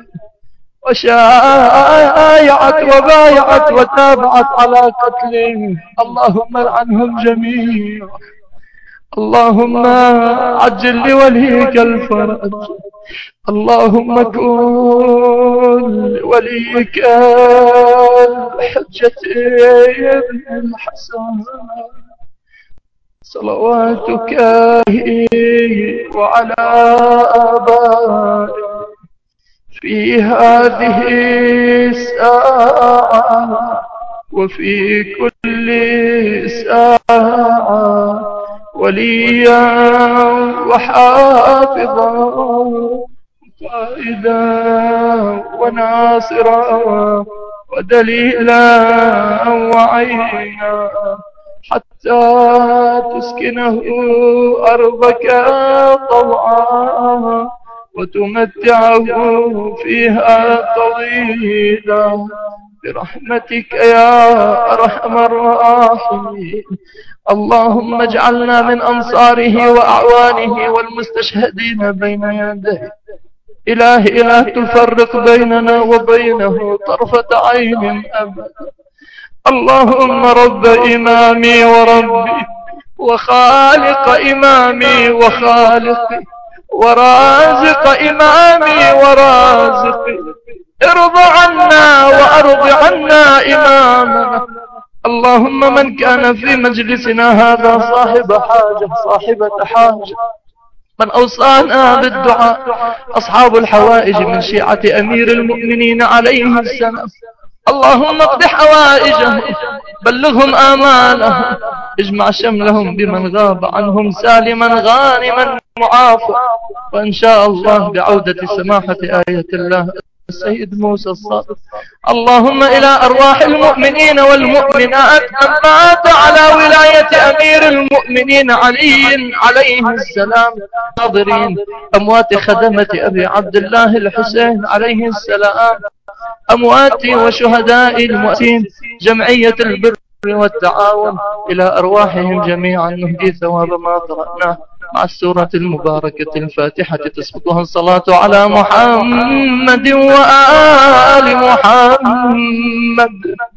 وشايعت وبايعت وتابعت على قتله. اللهم لعنهم جميعا. اللهم عجل لوليك الفرج. اللهم كن وليك الحجة ابن الحسن صلواتك وعلى آبائك في هذه الساعة وفي كل ساعة وليا وحافظا قائدا وناصرا ودليلا وعينا حتى تسكنه أرضك طوعا وتمتعه فيها طويلا برحمتك يا أرحم الراحمين. اللهم اجعلنا من أنصاره وأعوانه والمستشهدين بين يديه. إلهي لا تفرق بيننا وبينه طرفة عين أبدا. اللهم رب إمامي وربي وخالق إمامي وخالقي ورازق إمامي ورازقي، ارض عنا وأرض عنا إمامنا. اللهم من كان في مجلسنا هذا صاحبة حاجة، من أوصانا بالدعاء، أصحاب الحوائج من شيعة أمير المؤمنين عليه السلام، اللهم اقض حوائجهم، بلغهم آمالهم، اجمع شملهم بمن غاب عنهم سالما غانما معافى. وإن شاء الله بعودة سماحة آية الله السيد موسى الصادق، اللهم إلى أرواح المؤمنين والمؤمنات من مات على ولاية أمير المؤمنين علي عليه السلام حاضرين، أموات خدمة أبي عبد الله الحسين عليه السلام، أموات وشهداء المؤسسين جمعية البر والتعاون، إلى أرواحهم جميعا نهدي ثواب ما قرأناه مع السورة المباركة الفاتحة تسبقها الصلاة على محمد وآل محمد.